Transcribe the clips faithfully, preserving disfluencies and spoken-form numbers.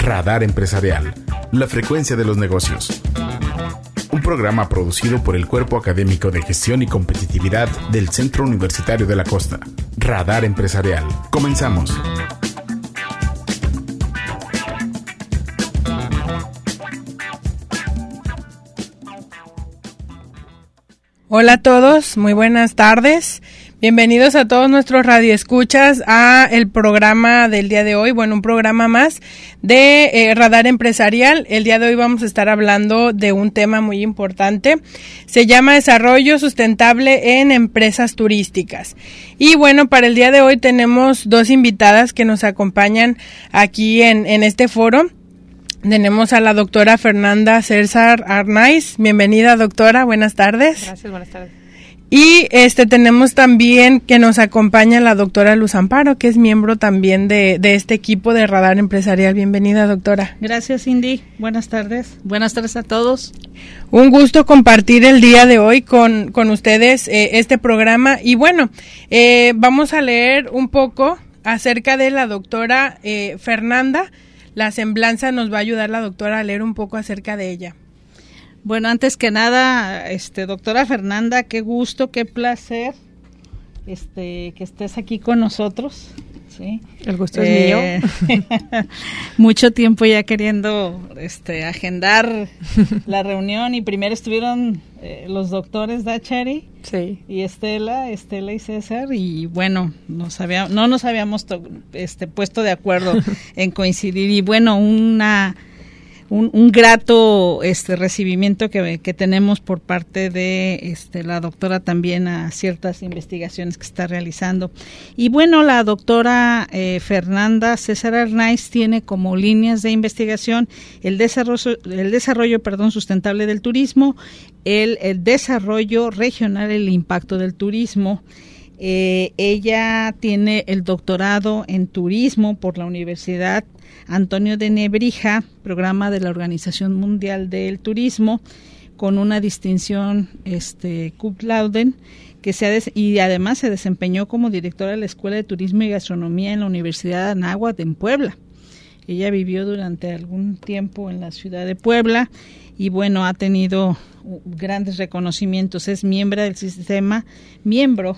Radar Empresarial, la frecuencia de los negocios. Un programa producido por el Cuerpo Académico de Gestión y Competitividad del Centro Universitario de la Costa. Radar Empresarial. Comenzamos. Hola a todos, muy buenas tardes. Bienvenidos a todos nuestros radioescuchas a el programa del día de hoy, bueno, un programa más de eh, Radar Empresarial. El día de hoy vamos a estar hablando de un tema muy importante. Se llama Desarrollo Sustentable en Empresas Turísticas. Y bueno, para el día de hoy tenemos dos invitadas que nos acompañan aquí en, en este foro. Tenemos a la doctora Fernanda César Arnaiz. Bienvenida, doctora. Buenas tardes. Gracias, buenas tardes. Y este tenemos también que nos acompaña la doctora Luz Amparo, que es miembro también de, de este equipo de Radar Empresarial. Bienvenida, doctora. Gracias, Cindy. Buenas tardes. Buenas tardes a todos. Un gusto compartir el día de hoy con, con ustedes eh, este programa. Y bueno, eh, vamos a leer un poco acerca de la doctora eh, Fernanda. La semblanza nos va a ayudar la doctora a leer un poco acerca de ella. Bueno, antes que nada, este, doctora Fernanda, qué gusto, qué placer este, que estés aquí con nosotros. ¿Sí? El gusto eh, es mío. Mucho tiempo ya queriendo este, agendar la reunión y primero estuvieron eh, los doctores Dachary sí. y Estela, Estela y César y bueno, nos había, no nos habíamos to, este, puesto de acuerdo en coincidir y bueno, una... Un, un grato este recibimiento que, que tenemos por parte de este la doctora también a ciertas investigaciones que está realizando. Y bueno, la doctora eh, Fernanda César Arnaiz tiene como líneas de investigación el desarrollo, el desarrollo perdón, sustentable del turismo, el, el desarrollo regional, el impacto del turismo. Eh, ella tiene el doctorado en turismo por la Universidad Antonio de Nebrija, programa de la Organización Mundial del Turismo, con una distinción este, cum laude, que se ha des- y además se desempeñó como directora de la Escuela de Turismo y Gastronomía en la Universidad de Anáhuac en Puebla. Ella vivió durante algún tiempo en la ciudad de Puebla y bueno, ha tenido grandes reconocimientos. Es miembro del sistema, miembro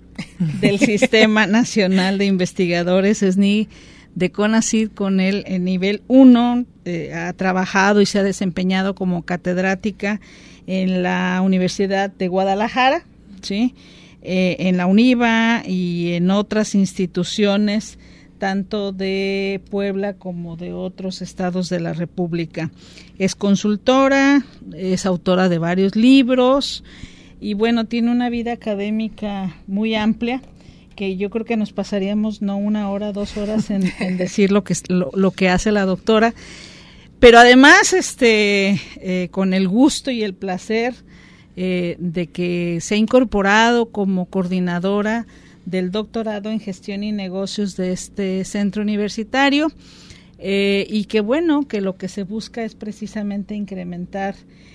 del Sistema Nacional de Investigadores, S N I, de CONACYT con él en nivel uno, eh, ha trabajado y se ha desempeñado como catedrática en la Universidad de Guadalajara, ¿sí? eh, en la UNIVA y en otras instituciones, tanto de Puebla como de otros estados de la República. Es consultora, es autora de varios libros y bueno, tiene una vida académica muy amplia, que yo creo que nos pasaríamos no una hora, dos horas en, en decir lo que lo, lo que hace la doctora, pero además este eh, con el gusto y el placer eh, de que se ha incorporado como coordinadora del doctorado en gestión y negocios de este centro universitario eh, y que bueno, que lo que se busca es precisamente incrementar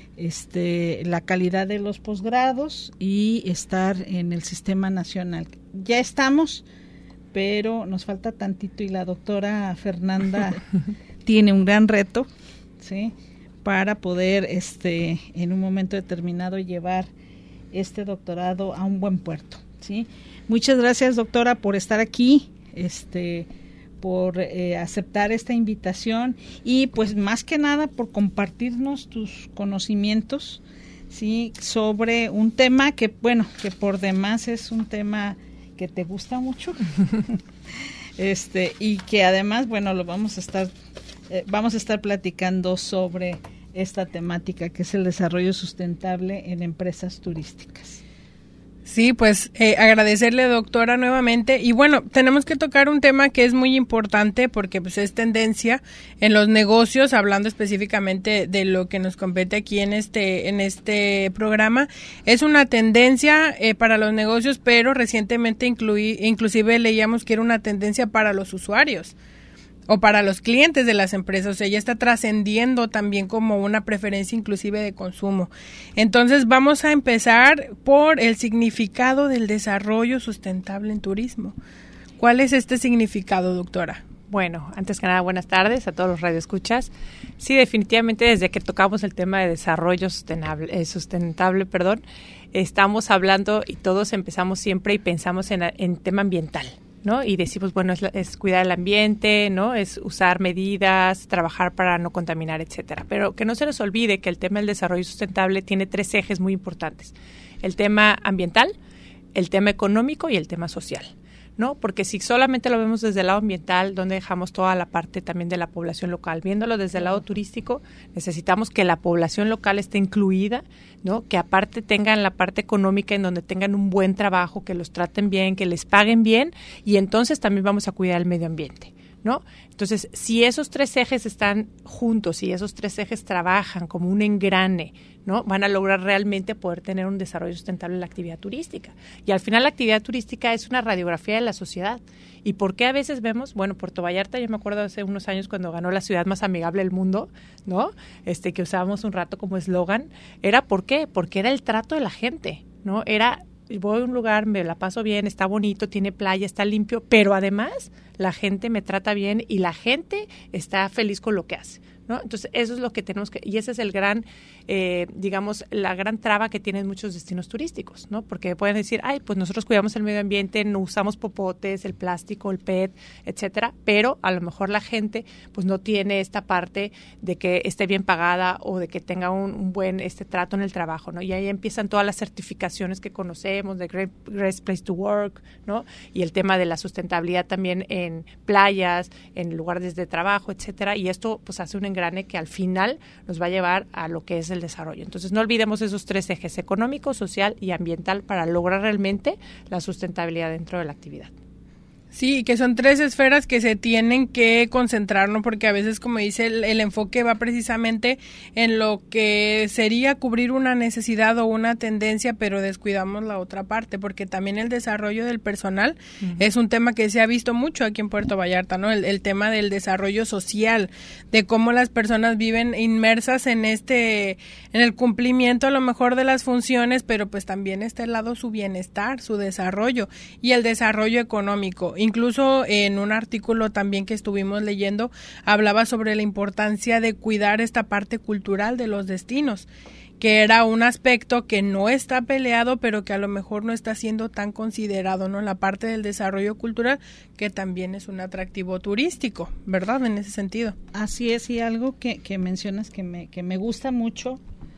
este la calidad de los posgrados y estar en el sistema nacional. Ya estamos, pero nos falta tantito y la doctora Fernanda tiene un gran reto, ¿sí? Para poder este en un momento determinado llevar este doctorado a un buen puerto, ¿sí? Muchas gracias, doctora, por estar aquí, este por eh, aceptar esta invitación y pues más que nada por compartirnos tus conocimientos, sí, sobre un tema que bueno, que por demás es un tema que te gusta mucho. este y que además, bueno, lo vamos a estar eh, vamos a estar platicando sobre esta temática que es el desarrollo sustentable en empresas turísticas. Sí, pues eh, agradecerle, doctora, nuevamente. Y bueno, tenemos que tocar un tema que es muy importante porque pues es tendencia en los negocios, hablando específicamente de lo que nos compete aquí en este en este programa. Es una tendencia eh, para los negocios, pero recientemente incluí, inclusive leíamos que era una tendencia para los usuarios o para los clientes de las empresas, o sea, ya está trascendiendo también como una preferencia inclusive de consumo. Entonces vamos a empezar por el significado del desarrollo sustentable en turismo. ¿Cuál es este significado, doctora? Bueno, antes que nada, buenas tardes a todos los radioescuchas. Sí, definitivamente desde que tocamos el tema de desarrollo sustentable, eh, sustentable, perdón, estamos hablando y todos empezamos siempre y pensamos en, en tema ambiental, ¿no? Y decimos, bueno, es, es cuidar el ambiente, ¿no? Es usar medidas, trabajar para no contaminar, etcétera. Pero que no se nos olvide que el tema del desarrollo sustentable tiene tres ejes muy importantes. El tema ambiental, el tema económico y el tema social, ¿no? Porque si solamente lo vemos desde el lado ambiental, donde dejamos toda la parte también de la población local, viéndolo desde el lado turístico, necesitamos que la población local esté incluida, ¿no? Que aparte tengan la parte económica, en donde tengan un buen trabajo, que los traten bien, que les paguen bien, y entonces también vamos a cuidar el medio ambiente, ¿no? Entonces, si esos tres ejes están juntos y esos tres ejes trabajan como un engrane, ¿no? Van a lograr realmente poder tener un desarrollo sustentable en la actividad turística. Y al final la actividad turística es una radiografía de la sociedad. ¿Y por qué a veces vemos, bueno, Puerto Vallarta, yo me acuerdo hace unos años cuando ganó la ciudad más amigable del mundo, ¿no? Este, que usábamos un rato como eslogan, era ¿por qué? Porque era el trato de la gente, ¿no? Era voy a un lugar, me la paso bien, está bonito, tiene playa, está limpio, pero además la gente me trata bien y la gente está feliz con lo que hace, ¿no? Entonces, eso es lo que tenemos que, y ese es el gran, eh, digamos, la gran traba que tienen muchos destinos turísticos, ¿no? Porque pueden decir, ay, pues nosotros cuidamos el medio ambiente, no usamos popotes, el plástico, el P E T, etcétera, pero a lo mejor la gente, pues no tiene esta parte de que esté bien pagada o de que tenga un, un buen este trato en el trabajo, ¿no? Y ahí empiezan todas las certificaciones que conocemos de Great, Great Place to Work, ¿no? Y el tema de la sustentabilidad también en playas, en lugares de trabajo, etcétera, y esto pues hace un engrane que al final nos va a llevar a lo que es el desarrollo. Entonces, no olvidemos esos tres ejes, económico, social y ambiental, para lograr realmente la sustentabilidad dentro de la actividad. Sí, que son tres esferas que se tienen que concentrar, ¿no? Porque a veces, como dice, el, el enfoque va precisamente en lo que sería cubrir una necesidad o una tendencia, pero descuidamos la otra parte, porque también el desarrollo del personal uh-huh. es un tema que se ha visto mucho aquí en Puerto Vallarta, ¿no? El, el tema del desarrollo social, de cómo las personas viven inmersas en este, en el cumplimiento a lo mejor de las funciones, pero pues también está el lado su bienestar, su desarrollo y el desarrollo económico. Incluso en un artículo también que estuvimos leyendo, hablaba sobre la importancia de cuidar esta parte cultural de los destinos, que era un aspecto que no está peleado, pero que a lo mejor no está siendo tan considerado, ¿no? La parte del desarrollo cultural, que también es un atractivo turístico, ¿verdad? En ese sentido. Así es, y algo que, que mencionas que me, que me gusta mucho,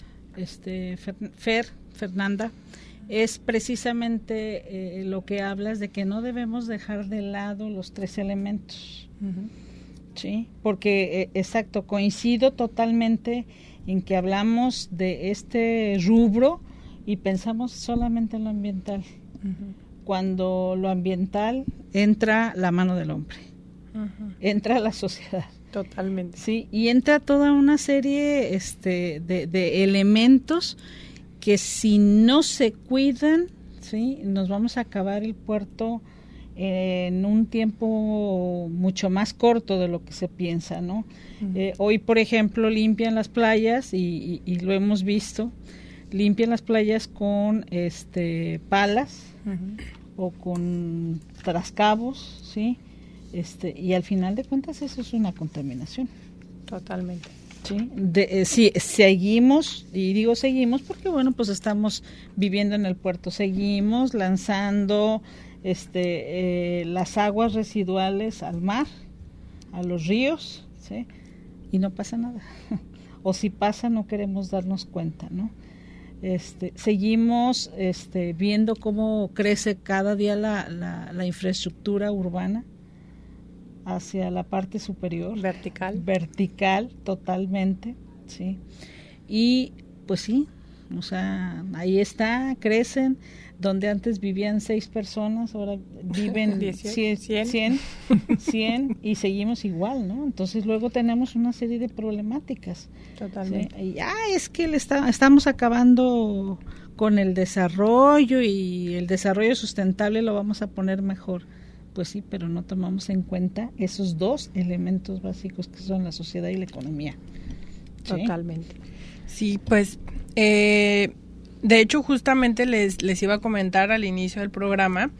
este Fer, Fer Fernanda, es precisamente eh, lo que hablas de que no debemos dejar de lado los tres elementos, uh-huh. ¿sí? Porque, eh, exacto, coincido totalmente en que hablamos de este rubro y pensamos solamente en lo ambiental, uh-huh. cuando lo ambiental entra la mano del hombre, uh-huh. entra la sociedad. Totalmente. Sí, y entra toda una serie este, de, de elementos que si no se cuidan, sí, nos vamos a acabar el puerto en un tiempo mucho más corto de lo que se piensa, ¿no? Uh-huh. Eh, hoy, por ejemplo, limpian las playas y, y, y lo hemos visto, limpian las playas con este palas uh-huh. o con trascabos, ¿sí? Este, y al final de cuentas eso es una contaminación. Totalmente. Sí, de, eh, sí, seguimos, y digo seguimos porque bueno, pues estamos viviendo en el puerto, seguimos lanzando este eh, las aguas residuales al mar, a los ríos, ¿sí? Y no pasa nada, o si pasa no queremos darnos cuenta, ¿no? Este, seguimos este, viendo cómo crece cada día la, la, la infraestructura urbana hacia la parte superior, vertical, vertical totalmente, sí, y pues sí, o sea, ahí está, crecen, donde antes vivían seis personas, ahora viven cien, cien, cien y seguimos igual, ¿no? Entonces luego tenemos una serie de problemáticas. Totalmente. ¿Sí? Y, ah, es que le está, estamos acabando con el desarrollo y el desarrollo sustentable lo vamos a poner mejor. Pues sí, pero no tomamos en cuenta esos dos elementos básicos que son la sociedad y la economía. ¿Sí? Totalmente. Sí, pues, eh, de hecho, justamente les, les iba a comentar al inicio del programa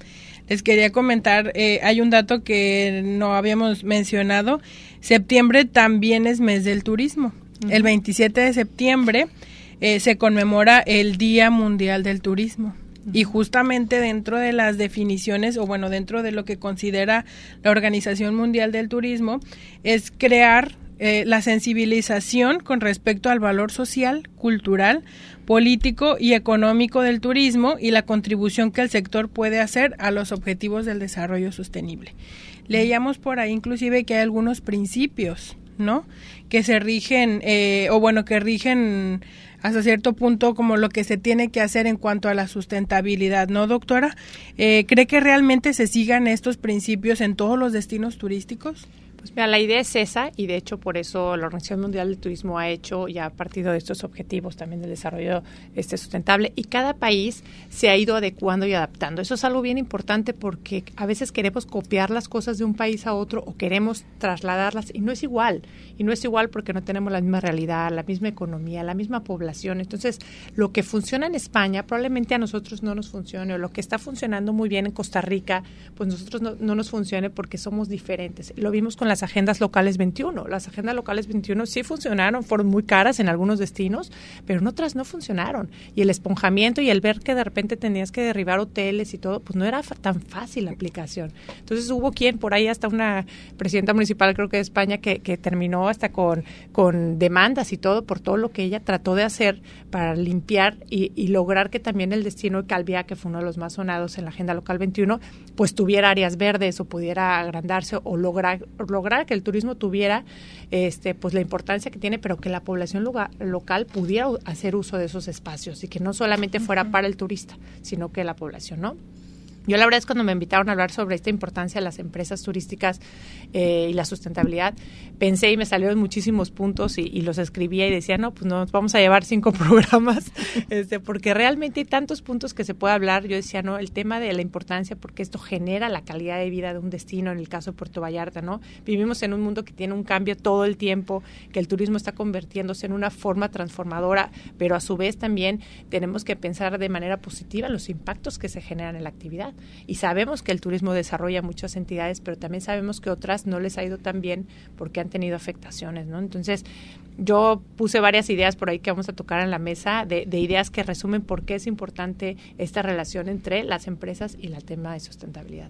les quería comentar, eh, hay un dato que no habíamos mencionado. Septiembre también es mes del turismo. Uh-huh. El veintisiete de septiembre eh, se conmemora el Día Mundial del Turismo. Y justamente dentro de las definiciones, o bueno, dentro de lo que considera la Organización Mundial del Turismo, es crear eh, la sensibilización con respecto al valor social, cultural, político y económico del turismo y la contribución que el sector puede hacer a los objetivos del desarrollo sostenible. Leíamos por ahí inclusive que hay algunos principios, ¿no?, que se rigen, eh, o bueno, que rigen hasta cierto punto como lo que se tiene que hacer en cuanto a la sustentabilidad, ¿no, doctora? Eh, ¿Cree que realmente se sigan estos principios en todos los destinos turísticos? Pues mira, la idea es esa, y de hecho por eso la Organización Mundial del Turismo ha hecho y ha partido de estos objetivos también del desarrollo este sustentable, y cada país se ha ido adecuando y adaptando. Eso es algo bien importante porque a veces queremos copiar las cosas de un país a otro o queremos trasladarlas y no es igual. Y no es igual porque no tenemos la misma realidad, la misma economía, la misma población. Entonces, lo que funciona en España probablemente a nosotros no nos funcione, o lo que está funcionando muy bien en Costa Rica, pues nosotros no, no nos funcione porque somos diferentes. Lo vimos con la las agendas locales veintiuno. Las agendas locales veintiuno sí funcionaron, fueron muy caras en algunos destinos, pero en otras no funcionaron. Y el esponjamiento y el ver que de repente tenías que derribar hoteles y todo, pues no era fa- tan fácil la aplicación. Entonces hubo quien, por ahí hasta una presidenta municipal, creo que de España, que, que terminó hasta con, con demandas y todo por todo lo que ella trató de hacer para limpiar y, y lograr que también el destino de Calviá, que fue uno de los más sonados en la agenda local veintiuno, pues tuviera áreas verdes o pudiera agrandarse o lograr, lograr que el turismo tuviera este pues la importancia que tiene, pero que la población lugar, local pudiera hacer uso de esos espacios y que no solamente fuera para el turista, sino que la población, ¿no? Yo la verdad es cuando me invitaron a hablar sobre esta importancia de las empresas turísticas eh, y la sustentabilidad, pensé y me salieron muchísimos puntos y, y los escribía y decía, no, pues nos vamos a llevar cinco programas, este, porque realmente hay tantos puntos que se puede hablar. Yo decía, no, el tema de la importancia, porque esto genera la calidad de vida de un destino, en el caso de Puerto Vallarta, ¿no? Vivimos en un mundo que tiene un cambio todo el tiempo, que el turismo está convirtiéndose en una forma transformadora, pero a su vez también tenemos que pensar de manera positiva los impactos que se generan en la actividad. Y sabemos que el turismo desarrolla muchas entidades, pero también sabemos que otras no les ha ido tan bien porque han tenido afectaciones, ¿no? Entonces, yo puse varias ideas por ahí que vamos a tocar en la mesa, de, de ideas que resumen por qué es importante esta relación entre las empresas y el tema de sustentabilidad.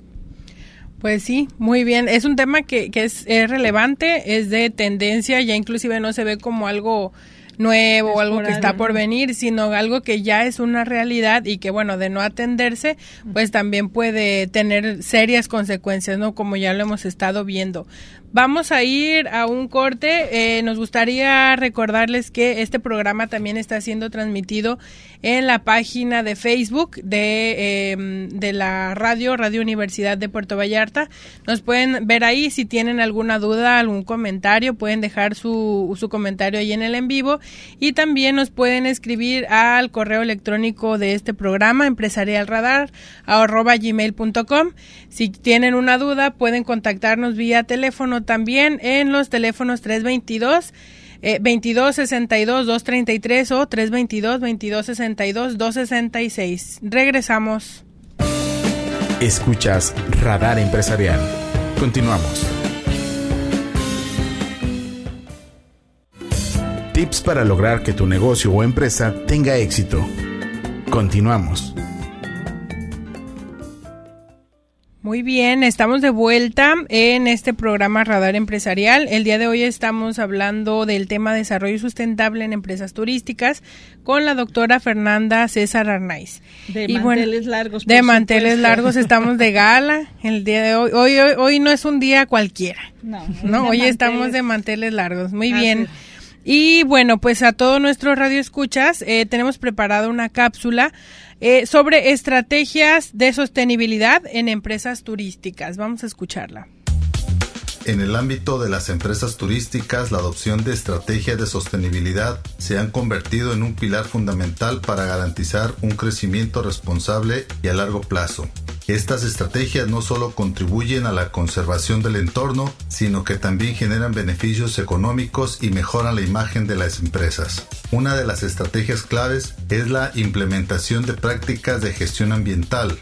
Pues sí, muy bien. Es un tema que, que es, es relevante, es de tendencia, ya inclusive no se ve como algo nuevo o algo que está por venir, sino algo que ya es una realidad y que, bueno, de no atenderse, pues también puede tener serias consecuencias, ¿no? Como ya lo hemos estado viendo. Vamos a ir a un corte. Eh, nos gustaría recordarles que este programa también está siendo transmitido en la página de Facebook de, eh, de la radio, Radio Universidad de Puerto Vallarta. Nos pueden ver ahí. Si tienen alguna duda, algún comentario, pueden dejar su, su comentario ahí en el en vivo. Y también nos pueden escribir al correo electrónico de este programa, empresarialradar arroba gmail punto com. Si tienen una duda, pueden contactarnos vía teléfono también en los teléfonos tres veintidós, eh, veintidós sesenta y dos, doscientos treinta y tres o tres veintidós, veintidós sesenta y dos, doscientos sesenta y seis. Regresamos. Escuchas Radar Empresarial. Continuamos. Tips para lograr que tu negocio o empresa tenga éxito. Continuamos. Muy bien, estamos de vuelta en este programa Radar Empresarial. El día de hoy estamos hablando del tema desarrollo sustentable en empresas turísticas con la doctora Fernanda César Arnaiz. De y manteles bueno, largos. De manteles largos, estamos de gala el día de hoy. Hoy, hoy, hoy no es un día cualquiera. No, no hoy manteles. Estamos de manteles largos. Muy Así bien. Es. Y bueno, pues a todos nuestros radioescuchas eh, tenemos preparada una cápsula eh, sobre estrategias de sostenibilidad en empresas turísticas. Vamos a escucharla. En el ámbito de las empresas turísticas, la adopción de estrategias de sostenibilidad se han convertido en un pilar fundamental para garantizar un crecimiento responsable y a largo plazo. Estas estrategias no solo contribuyen a la conservación del entorno, sino que también generan beneficios económicos y mejoran la imagen de las empresas. Una de las estrategias claves es la implementación de prácticas de gestión ambiental.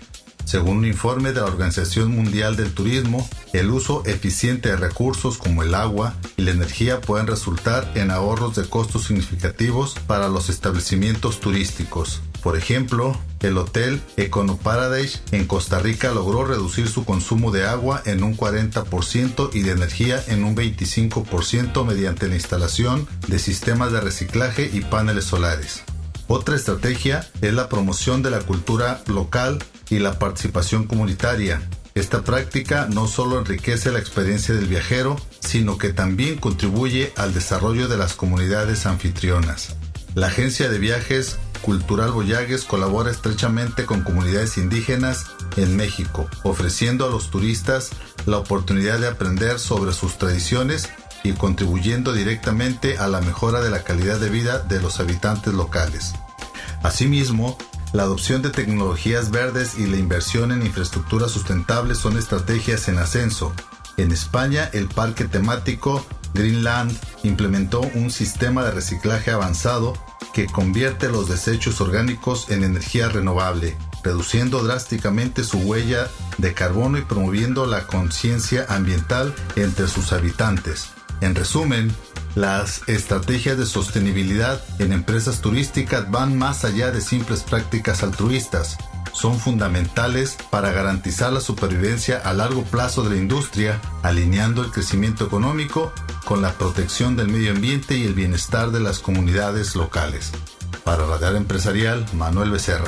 Según un informe de la Organización Mundial del Turismo, el uso eficiente de recursos como el agua y la energía pueden resultar en ahorros de costos significativos para los establecimientos turísticos. Por ejemplo, el hotel Econo Paradise en Costa Rica logró reducir su consumo de agua en un cuarenta por ciento y de energía en un veinticinco por ciento mediante la instalación de sistemas de reciclaje y paneles solares. Otra estrategia es la promoción de la cultura local y la participación comunitaria. Esta práctica no solo enriquece la experiencia del viajero, sino que también contribuye al desarrollo de las comunidades anfitrionas. La agencia de viajes Cultural Voyages colabora estrechamente con comunidades indígenas en México, ofreciendo a los turistas la oportunidad de aprender sobre sus tradiciones y contribuyendo directamente a la mejora de la calidad de vida de los habitantes locales. Asimismo, la adopción de tecnologías verdes y la inversión en infraestructura sustentable son estrategias en ascenso. En España, el parque temático Greenland implementó un sistema de reciclaje avanzado que convierte los desechos orgánicos en energía renovable, reduciendo drásticamente su huella de carbono y promoviendo la conciencia ambiental entre sus habitantes. En resumen, las estrategias de sostenibilidad en empresas turísticas van más allá de simples prácticas altruistas. Son fundamentales para garantizar la supervivencia a largo plazo de la industria, alineando el crecimiento económico con la protección del medio ambiente y el bienestar de las comunidades locales. Para Radar Empresarial, Manuel Becerra.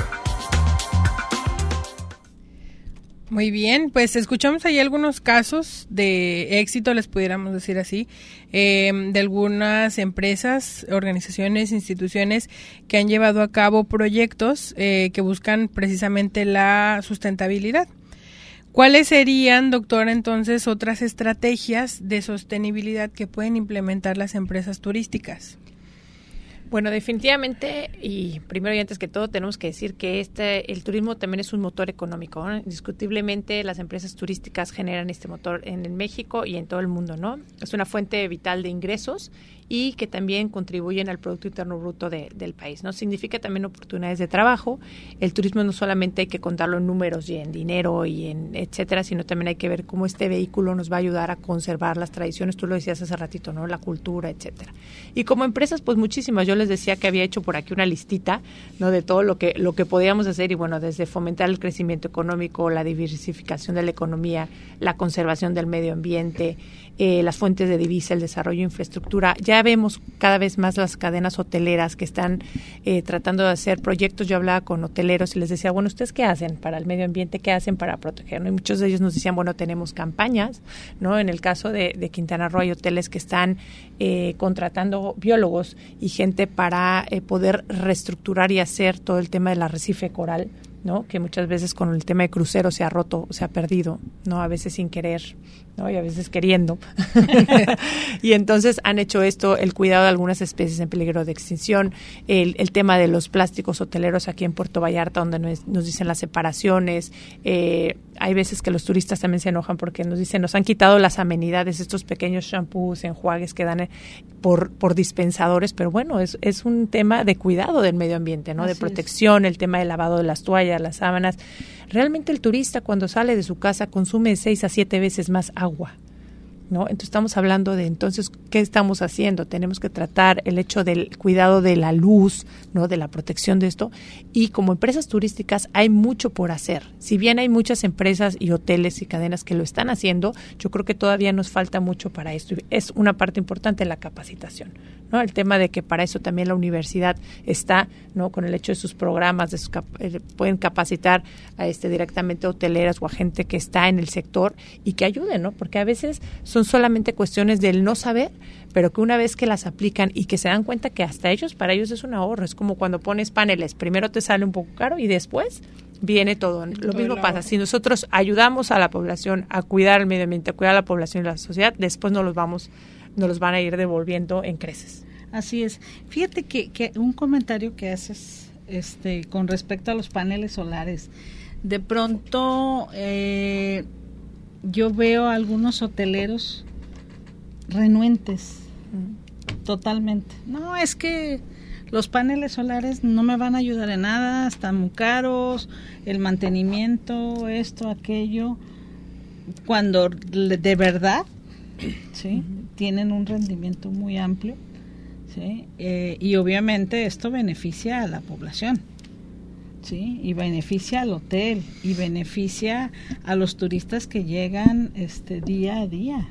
Muy bien, pues escuchamos ahí algunos casos de éxito, les pudiéramos decir así, eh, de algunas empresas, organizaciones, instituciones que han llevado a cabo proyectos eh, que buscan precisamente la sustentabilidad. ¿Cuáles serían, doctora, entonces otras estrategias de sostenibilidad que pueden implementar las empresas turísticas? Bueno, definitivamente, y primero y antes que todo, tenemos que decir que este el turismo también es un motor económico, ¿no? Indiscutiblemente, las empresas turísticas generan este motor en, en México y en todo el mundo, ¿no? Es una fuente vital de ingresos y que también contribuyen al Producto Interno Bruto de, del país, ¿no? Significa también oportunidades de trabajo. El turismo no solamente hay que contarlo en números y en dinero y en etcétera, sino también hay que ver cómo este vehículo nos va a ayudar a conservar las tradiciones, tú lo decías hace ratito, ¿no? La cultura, etcétera. Y como empresas, pues muchísimas. Yo les decía que había hecho por aquí una listita, ¿no? De todo lo que lo que podíamos hacer y bueno, desde fomentar el crecimiento económico, la diversificación de la economía, la conservación del medio ambiente, eh, las fuentes de divisa, el desarrollo de infraestructura. Ya vemos cada vez más las cadenas hoteleras que están eh, tratando de hacer proyectos. Yo hablaba con hoteleros y les decía, bueno, ¿ustedes qué hacen para el medio ambiente? ¿Qué hacen para protegerlo? Y muchos de ellos nos decían, bueno, tenemos campañas, ¿no? En el caso de, de Quintana Roo hay hoteles que están eh, contratando biólogos y gente para eh, poder reestructurar y hacer todo el tema del arrecife coral, ¿no? Que muchas veces con el tema de cruceros se ha roto, se ha perdido, ¿no? A veces sin querer, ¿no? Y a veces queriendo. Y entonces han hecho esto, el cuidado de algunas especies en peligro de extinción, el, el tema de los plásticos hoteleros aquí en Puerto Vallarta, donde nos, nos dicen las separaciones. Eh, hay veces que los turistas también se enojan porque nos dicen, nos han quitado las amenidades, estos pequeños shampoos, enjuagues que dan por, por dispensadores, pero bueno, es, es un tema de cuidado del medio ambiente, ¿no? Así de protección, es. El tema del lavado de las toallas, las sábanas. Realmente el turista cuando sale de su casa consume seis a siete veces más agua, ¿no? Entonces estamos hablando de entonces qué estamos haciendo. Tenemos que tratar el hecho del cuidado de la luz, ¿no? De la protección de esto. Y como empresas turísticas hay mucho por hacer. Si bien hay muchas empresas y hoteles y cadenas que lo están haciendo, yo creo que todavía nos falta mucho para esto. Es una parte importante la capacitación, ¿no? El tema de que para eso también la universidad está, ¿no? Con el hecho de sus programas, de sus cap- eh, pueden capacitar a este directamente a hoteleras o a gente que está en el sector y que ayuden, ¿no? Porque a veces son solamente cuestiones del no saber, pero que una vez que las aplican y que se dan cuenta que hasta ellos, para ellos es un ahorro. Es como cuando pones paneles, primero te sale un poco caro y después viene todo. Lo todo mismo pasa, si nosotros ayudamos a la población a cuidar el medio ambiente, a cuidar a la población y la sociedad, después nos los vamos, nos los van a ir devolviendo en creces. Así es. Fíjate que, que un comentario que haces este, con respecto a los paneles solares, de pronto eh, yo veo a algunos hoteleros renuentes Totalmente. No, es que los paneles solares no me van a ayudar en nada, están muy caros, el mantenimiento, esto, aquello, cuando de verdad, ¿sí? Tienen un rendimiento muy amplio, ¿sí? Eh, y obviamente esto beneficia a la población, ¿sí? Y beneficia al hotel, y beneficia a los turistas que llegan este día a día,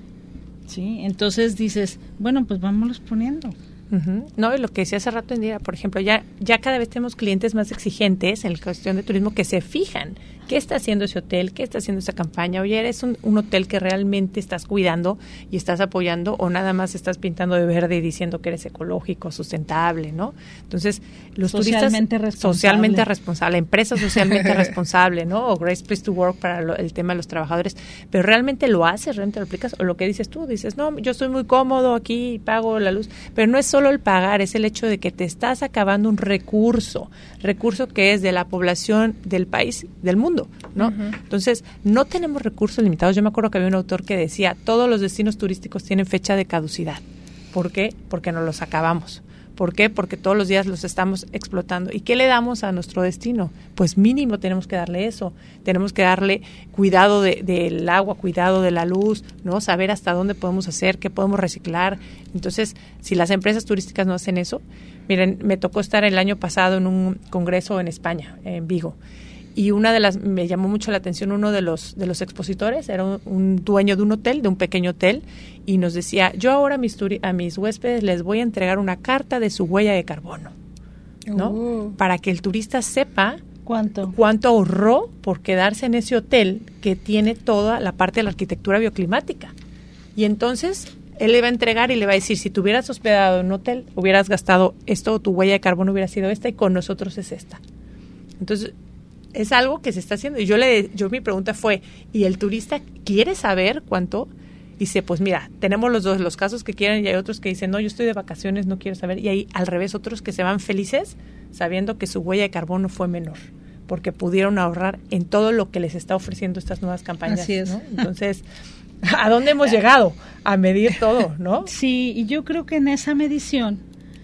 ¿sí? Entonces dices, bueno, pues vámonos poniendo. Uh-huh. No, y lo que decía hace rato, Indira, por ejemplo, ya ya cada vez tenemos clientes más exigentes en la cuestión de turismo que se fijan qué está haciendo ese hotel, qué está haciendo esa campaña. Oye, ¿eres un, un hotel que realmente estás cuidando y estás apoyando, o nada más estás pintando de verde y diciendo que eres ecológico, sustentable, ¿no? Entonces, los socialmente turistas responsable. socialmente responsable, la empresa socialmente responsable, ¿no? O Great Place to Work para lo, el tema de los trabajadores, pero realmente lo haces, realmente lo aplicas, o lo que dices tú, dices, no, yo estoy muy cómodo aquí, pago la luz, pero no es solo el pagar, es el hecho de que te estás acabando un recurso, recurso que es de la población del país, del mundo, ¿no? Uh-huh. Entonces, no tenemos recursos limitados. Yo me acuerdo que había un autor que decía, todos los destinos turísticos tienen fecha de caducidad. ¿Por qué? Porque nos los acabamos. ¿Por qué? Porque todos los días los estamos explotando. ¿Y qué le damos a nuestro destino? Pues mínimo tenemos que darle eso. Tenemos que darle cuidado de, del agua, cuidado de la luz, ¿no? Saber hasta dónde podemos hacer, qué podemos reciclar. Entonces, si las empresas turísticas no hacen eso, miren, me tocó estar el año pasado en un congreso en España, en Vigo. Y una de las, me llamó mucho la atención, uno de los de los expositores era un, un dueño de un hotel, de un pequeño hotel, y nos decía, yo ahora a mis, turi- a mis huéspedes les voy a entregar una carta de su huella de carbono, ¿no? Uh. Para que el turista sepa cuánto cuánto ahorró por quedarse en ese hotel que tiene toda la parte de la arquitectura bioclimática. Y entonces él le va a entregar y le va a decir, si te hubieras hospedado en un hotel, hubieras gastado esto, tu huella de carbono hubiera sido esta, y con nosotros es esta. Entonces, es algo que se está haciendo. Y yo le, yo mi pregunta fue, ¿y el turista quiere saber cuánto? Dice, pues mira, tenemos los dos, los casos que quieren, y hay otros que dicen, no, yo estoy de vacaciones, no quiero saber. Y hay al revés otros que se van felices sabiendo que su huella de carbono fue menor, porque pudieron ahorrar en todo lo que les está ofreciendo estas nuevas campañas. Así es. ¿No? Entonces, ¿a dónde hemos llegado? A medir todo, ¿no? Sí, y yo creo que en esa medición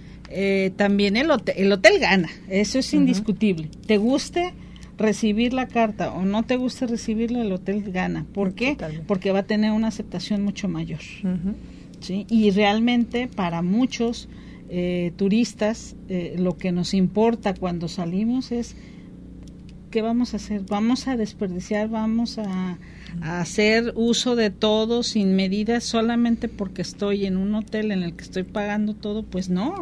eh, también el hotel, el hotel gana, eso es indiscutible. Uh-huh. Te guste recibir la carta o no te gusta recibirla, el hotel gana. ¿Por qué? Totalmente. Porque va a tener una aceptación mucho mayor. Uh-huh. ¿Sí? Y realmente para muchos eh, turistas eh, lo que nos importa cuando salimos es ¿qué vamos a hacer? ¿Vamos a desperdiciar? ¿Vamos a, a hacer uso de todo sin medidas solamente porque estoy en un hotel en el que estoy pagando todo? Pues no.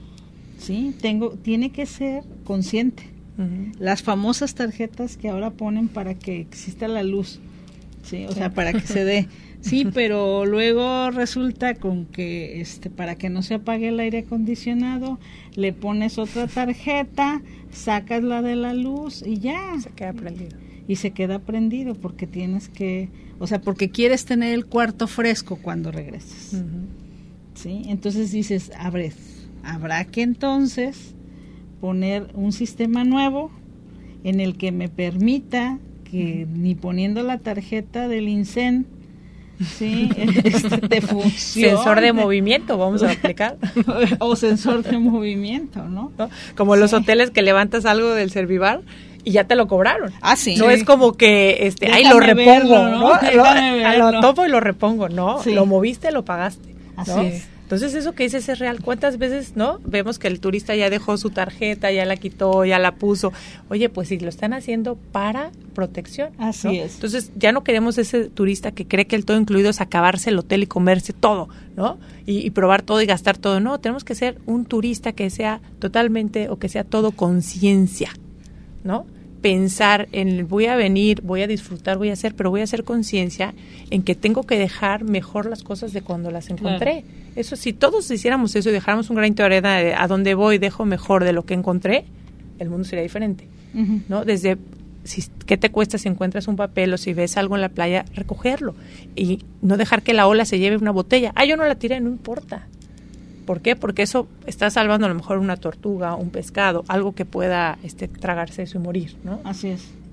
¿Sí? Tengo, tiene que ser consciente. Uh-huh. Las famosas tarjetas que ahora ponen para que exista la luz, sí, o sea, para que se dé, sí, pero luego resulta con que este para que no se apague el aire acondicionado le pones otra tarjeta, sacas la de la luz y ya se queda prendido y se queda prendido porque tienes que, o sea, porque quieres tener el cuarto fresco cuando regreses. Uh-huh. Sí, entonces dices, habrá, habrá que entonces poner un sistema nuevo en el que me permita que ni poniendo la tarjeta del INSEN, sí, este, te funcione. Sensor de movimiento, vamos a aplicar. O sensor de movimiento, ¿no? ¿No? Como sí. Los hoteles que levantas algo del Servivar y ya te lo cobraron. Ah, sí. No sí. Es como que, este, ay, lo repongo, verlo, ¿no? ¿no? Lo, lo topo y lo repongo, no. Sí. Lo moviste, lo pagaste. Así ¿no? es. Entonces, eso que dices es real. ¿Cuántas veces, no? Vemos que el turista ya dejó su tarjeta, ya la quitó, ya la puso. Oye, pues si lo están haciendo para protección. Así ¿no? es. Entonces, ya no queremos ese turista que cree que el todo incluido es acabarse el hotel y comerse todo, ¿no? Y, y probar todo y gastar todo. No, tenemos que ser un turista que sea totalmente, o que sea todo conciencia, ¿no? Pensar en voy a venir, voy a disfrutar, voy a hacer, pero voy a hacer conciencia en que tengo que dejar mejor las cosas de cuando las encontré. Claro. Eso, si todos hiciéramos eso y dejáramos un granito de arena de a dónde voy, dejo mejor de lo que encontré, el mundo sería diferente. Uh-huh. ¿No? Desde, si, ¿qué te cuesta si encuentras un papel o si ves algo en la playa, recogerlo? Y no dejar que la ola se lleve una botella. Ah, yo no la tiré, no importa. ¿Por qué? Porque eso está salvando a lo mejor una tortuga, un pescado, algo que pueda este, tragarse eso y morir, ¿no? Así es.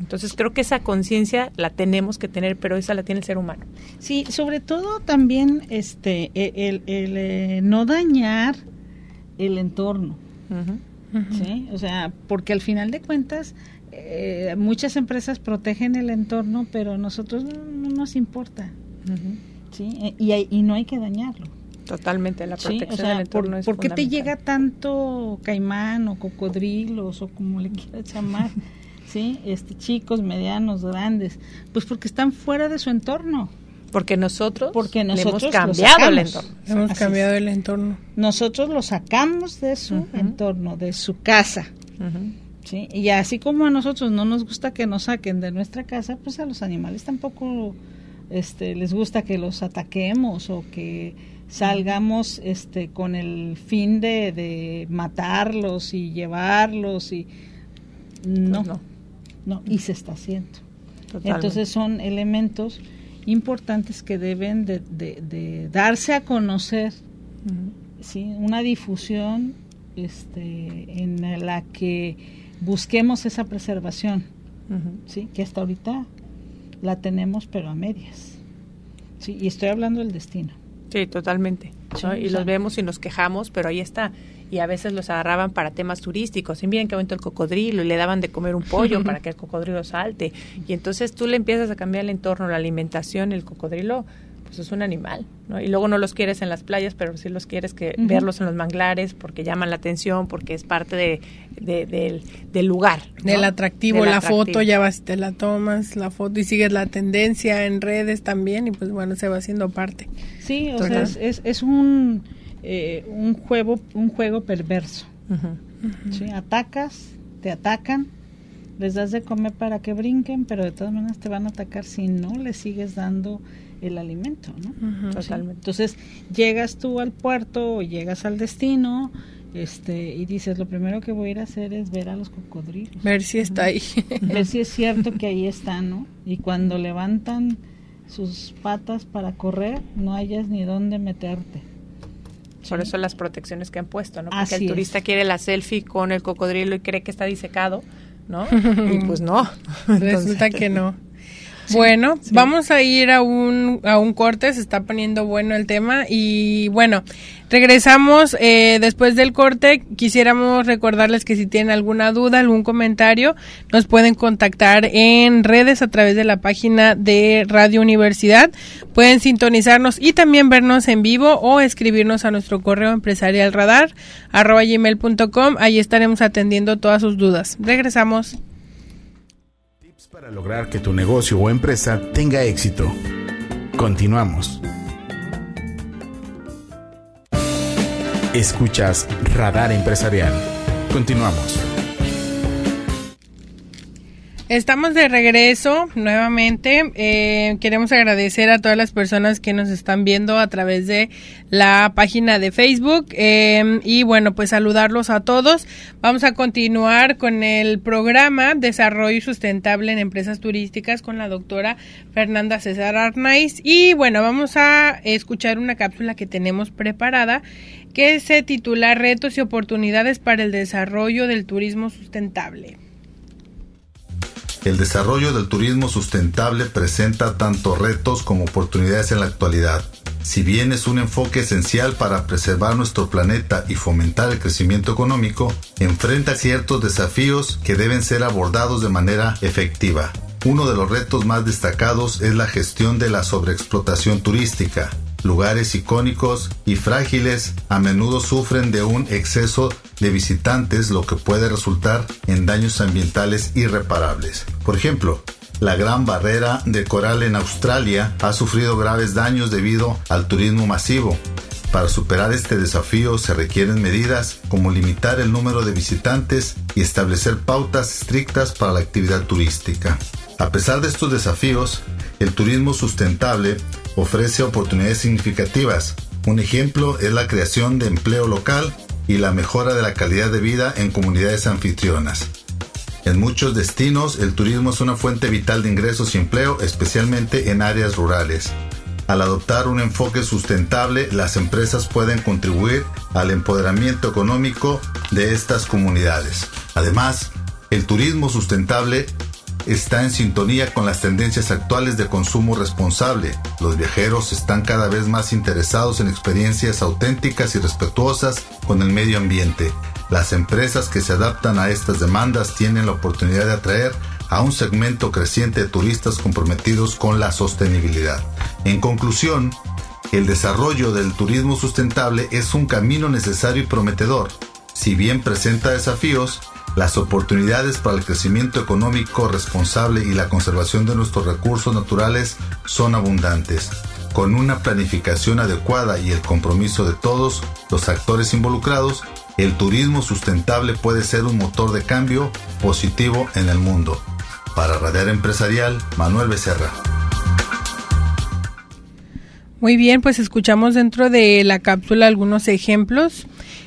Entonces creo que esa conciencia la tenemos que tener, pero esa la tiene el ser humano. Sí, sobre todo también este el, el, el eh, no dañar el entorno. Uh-huh. Uh-huh. ¿Sí? O sea, porque al final de cuentas eh, muchas empresas protegen el entorno, pero a nosotros no, no nos importa. Uh-huh. ¿Sí? Y, hay, y no hay que dañarlo. Totalmente, la protección sí, o sea, del entorno por, es ¿por qué te llega fundamental. tanto caimán o cocodrilos o como le quieras llamar? ¿Sí? Este, chicos, medianos, grandes, pues porque están fuera de su entorno. Porque nosotros, porque nosotros hemos cambiado el entorno. Hemos Así cambiado es. el entorno. Nosotros lo sacamos de su uh-huh. entorno, de su casa. Uh-huh. ¿Sí? Y así como a nosotros no nos gusta que nos saquen de nuestra casa, pues a los animales tampoco este, les gusta que los ataquemos o que salgamos este, con el fin de, de matarlos y llevarlos y no. Pues no. No, y se está haciendo. Totalmente. Entonces son elementos importantes que deben de, de, de darse a conocer, uh-huh. ¿sí? Una difusión este, en la que busquemos esa preservación, uh-huh. ¿sí? Que hasta ahorita la tenemos pero a medias, ¿sí? Y estoy hablando del destino. Sí, totalmente. Sí, ¿no? Y los vemos y nos quejamos, pero ahí está. Y a veces los agarraban para temas turísticos. Y miren qué bonito el cocodrilo, y le daban de comer un pollo para que el cocodrilo salte. Y entonces tú le empiezas a cambiar el entorno, la alimentación, el cocodrilo, pues es un animal, ¿no? Y luego no los quieres en las playas, pero sí los quieres que uh-huh. verlos en los manglares, porque llaman la atención, porque es parte de, de, de del lugar, ¿no? Del atractivo, Del la atractivo. Foto, ya vas, te la tomas, la foto, y sigues la tendencia en redes también, y pues bueno, se va haciendo parte. Sí, o sea, es, es, es un... Eh, un juego un juego perverso. Uh-huh. Uh-huh. ¿Sí? Atacas, te atacan, les das de comer para que brinquen, pero de todas maneras te van a atacar si no les sigues dando el alimento, ¿no? Uh-huh. Totalmente. Entonces llegas tú al puerto o llegas al destino, este y dices, lo primero que voy a ir a hacer es ver a los cocodrilos, ver si está ahí, ver si es cierto que ahí están, ¿no? Y cuando levantan sus patas para correr, no hayas ni dónde meterte. Por eso las protecciones que han puesto, ¿no? Porque Así el turista es. quiere la selfie con el cocodrilo y cree que está disecado, ¿no? Y pues no. Resulta que no. Sí, bueno, sí. Vamos a ir a un a un corte, se está poniendo bueno el tema y bueno, regresamos eh, después del corte. Quisiéramos recordarles que si tienen alguna duda, algún comentario, nos pueden contactar en redes a través de la página de Radio Universidad. Pueden sintonizarnos y también vernos en vivo o escribirnos a nuestro correo empresarial radar arroba gmail punto com. Ahí estaremos atendiendo todas sus dudas. Regresamos. Para lograr que tu negocio o empresa tenga éxito. Continuamos. Escuchas Radar Empresarial. Continuamos. Estamos de regreso nuevamente. Eh, queremos agradecer a todas las personas que nos están viendo a través de la página de Facebook eh, y bueno, pues saludarlos a todos. Vamos a continuar con el programa Desarrollo Sustentable en Empresas Turísticas con la doctora Fernanda César Arnaiz y bueno, vamos a escuchar una cápsula que tenemos preparada que se titula Retos y oportunidades para el desarrollo del turismo sustentable. El desarrollo del turismo sustentable presenta tanto retos como oportunidades en la actualidad. Si bien es un enfoque esencial para preservar nuestro planeta y fomentar el crecimiento económico, enfrenta ciertos desafíos que deben ser abordados de manera efectiva. Uno de los retos más destacados es la gestión de la sobreexplotación turística. Lugares icónicos y frágiles a menudo sufren de un exceso de visitantes, lo que puede resultar en daños ambientales irreparables. Por ejemplo, la Gran Barrera de Coral en Australia ha sufrido graves daños debido al turismo masivo. Para superar este desafío se requieren medidas como limitar el número de visitantes y establecer pautas estrictas para la actividad turística. A pesar de estos desafíos, el turismo sustentable ofrece oportunidades significativas. Un ejemplo es la creación de empleo local y la mejora de la calidad de vida en comunidades anfitrionas. En muchos destinos, el turismo es una fuente vital de ingresos y empleo, especialmente en áreas rurales. Al adoptar un enfoque sustentable, las empresas pueden contribuir al empoderamiento económico de estas comunidades. Además, el turismo sustentable está en sintonía con las tendencias actuales de consumo responsable. Los viajeros están cada vez más interesados en experiencias auténticas y respetuosas con el medio ambiente. Las empresas que se adaptan a estas demandas tienen la oportunidad de atraer a un segmento creciente de turistas comprometidos con la sostenibilidad. En conclusión, el desarrollo del turismo sustentable es un camino necesario y prometedor. Si bien presenta desafíos, las oportunidades para el crecimiento económico responsable y la conservación de nuestros recursos naturales son abundantes. Con una planificación adecuada y el compromiso de todos los actores involucrados, el turismo sustentable puede ser un motor de cambio positivo en el mundo. Para Radar Empresarial, Manuel Becerra. Muy bien, pues escuchamos dentro de la cápsula algunos ejemplos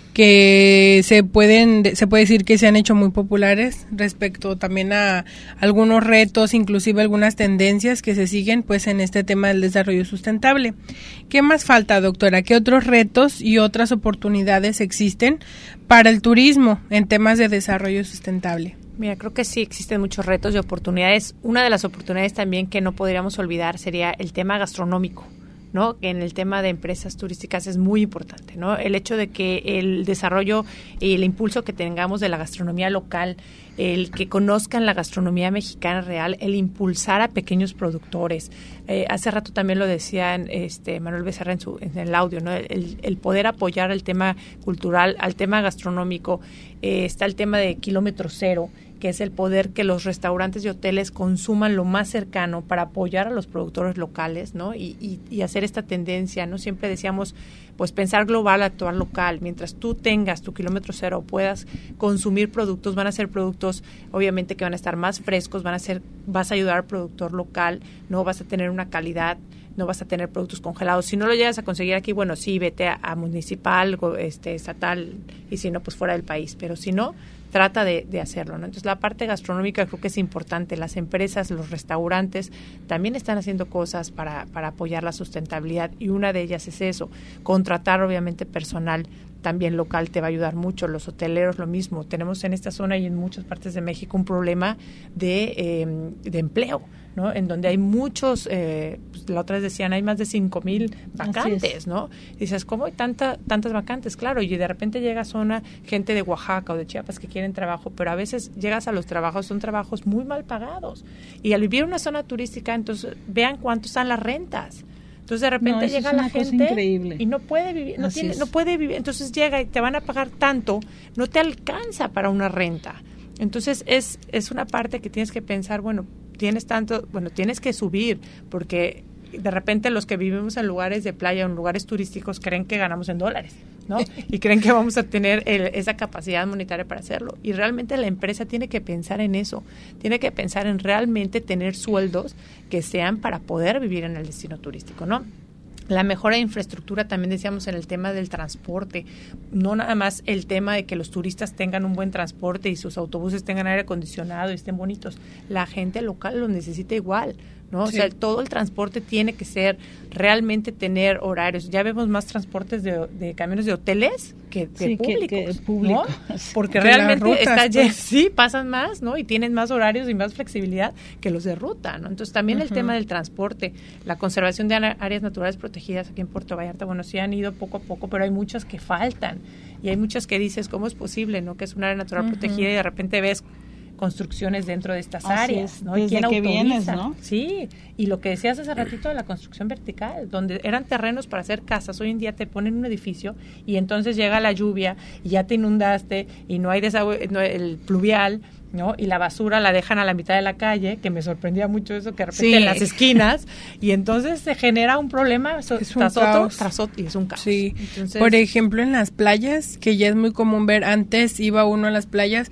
que se pueden, se puede decir que se han hecho muy populares respecto también a algunos retos, inclusive algunas tendencias que se siguen pues en este tema del desarrollo sustentable. ¿Qué más falta, doctora? ¿Qué otros retos y otras oportunidades existen para el turismo en temas de desarrollo sustentable? Mira, creo que sí existen muchos retos y oportunidades. Una de las oportunidades también que no podríamos olvidar sería el tema gastronómico, ¿no? Que en el tema de empresas turísticas es muy importante, ¿no? El hecho de que el desarrollo y el impulso que tengamos de la gastronomía local, el que conozcan la gastronomía mexicana real, el impulsar a pequeños productores. Eh, hace rato también lo decían este Manuel Becerra en, su, en el audio, ¿no? El, el poder apoyar al tema cultural, al tema gastronómico. Eh, está el tema de kilómetro cero, que es el poder que los restaurantes y hoteles consuman lo más cercano para apoyar a los productores locales, ¿no? Y, y, y hacer esta tendencia, ¿no? Siempre decíamos, pues pensar global, actuar local. Mientras tú tengas tu kilómetro cero, puedas consumir productos, van a ser productos, obviamente, que van a estar más frescos, van a ser, vas a ayudar al productor local, ¿no? Vas a tener una calidad, no vas a tener productos congelados. Si no lo llegas a conseguir aquí, bueno, sí, vete a, a municipal, este, estatal, y si no, pues fuera del país. Pero si no, trata de, de hacerlo, ¿no? Entonces, la parte gastronómica creo que es importante. Las empresas, los restaurantes también están haciendo cosas para, para apoyar la sustentabilidad, y una de ellas es eso. Contratar, obviamente, personal también local te va a ayudar mucho. Los hoteleros, lo mismo. Tenemos en esta zona y en muchas partes de México un problema de, eh, de empleo, ¿no? En donde hay muchos, eh, pues, la otra vez decían, hay más de cinco mil vacantes, ¿no? Y dices, ¿cómo hay tanta, tantas vacantes? Claro, y de repente llega a zona gente de Oaxaca o de Chiapas que quieren trabajo, pero a veces llegas a los trabajos, son trabajos muy mal pagados. Y al vivir en una zona turística, entonces vean cuánto están las rentas. Entonces de repente no, llega la gente y no puede vivir, no tiene, no puede vivir, entonces llega y te van a pagar tanto, no te alcanza para una renta. Entonces es es una parte que tienes que pensar, bueno, tienes tanto, bueno, tienes que subir, porque de repente los que vivimos en lugares de playa o en lugares turísticos creen que ganamos en dólares, ¿no? Y creen que vamos a tener el, esa capacidad monetaria para hacerlo. Y realmente la empresa tiene que pensar en eso, tiene que pensar en realmente tener sueldos que sean para poder vivir en el destino turístico, ¿no? La mejora de infraestructura, también decíamos en el tema del transporte, no nada más el tema de que los turistas tengan un buen transporte y sus autobuses tengan aire acondicionado y estén bonitos, la gente local lo necesita igual, ¿no? Sí. O sea, todo el transporte tiene que ser realmente tener horarios. Ya vemos más transportes de, de camiones de hoteles que de sí, públicos, que, que público. ¿no? Porque que realmente rutas, está pues. Sí, pasan más, ¿no? Y tienen más horarios y más flexibilidad que los de ruta, ¿no? Entonces también uh-huh. el tema del transporte, la conservación de áreas naturales protegidas aquí en Puerto Vallarta, bueno, sí han ido poco a poco, pero hay muchas que faltan y hay muchas que dices, ¿cómo es posible, no? Que es un área natural uh-huh. protegida y de repente ves construcciones dentro de estas Así áreas, es, ¿no? Desde ¿Y quién que autoriza? vienes, ¿no? Sí, y lo que decías hace ratito de la construcción vertical, donde eran terrenos para hacer casas, hoy en día te ponen un edificio y entonces llega la lluvia y ya te inundaste y no hay desagüe, no, el pluvial, ¿no? Y la basura la dejan a la mitad de la calle, que me sorprendía mucho eso, que de repente sí. en las esquinas, y entonces se genera un problema so, es tras un otro, caos. tras otro, y es un caos. Sí. Entonces, por ejemplo, en las playas, que ya es muy común ver, antes iba uno a las playas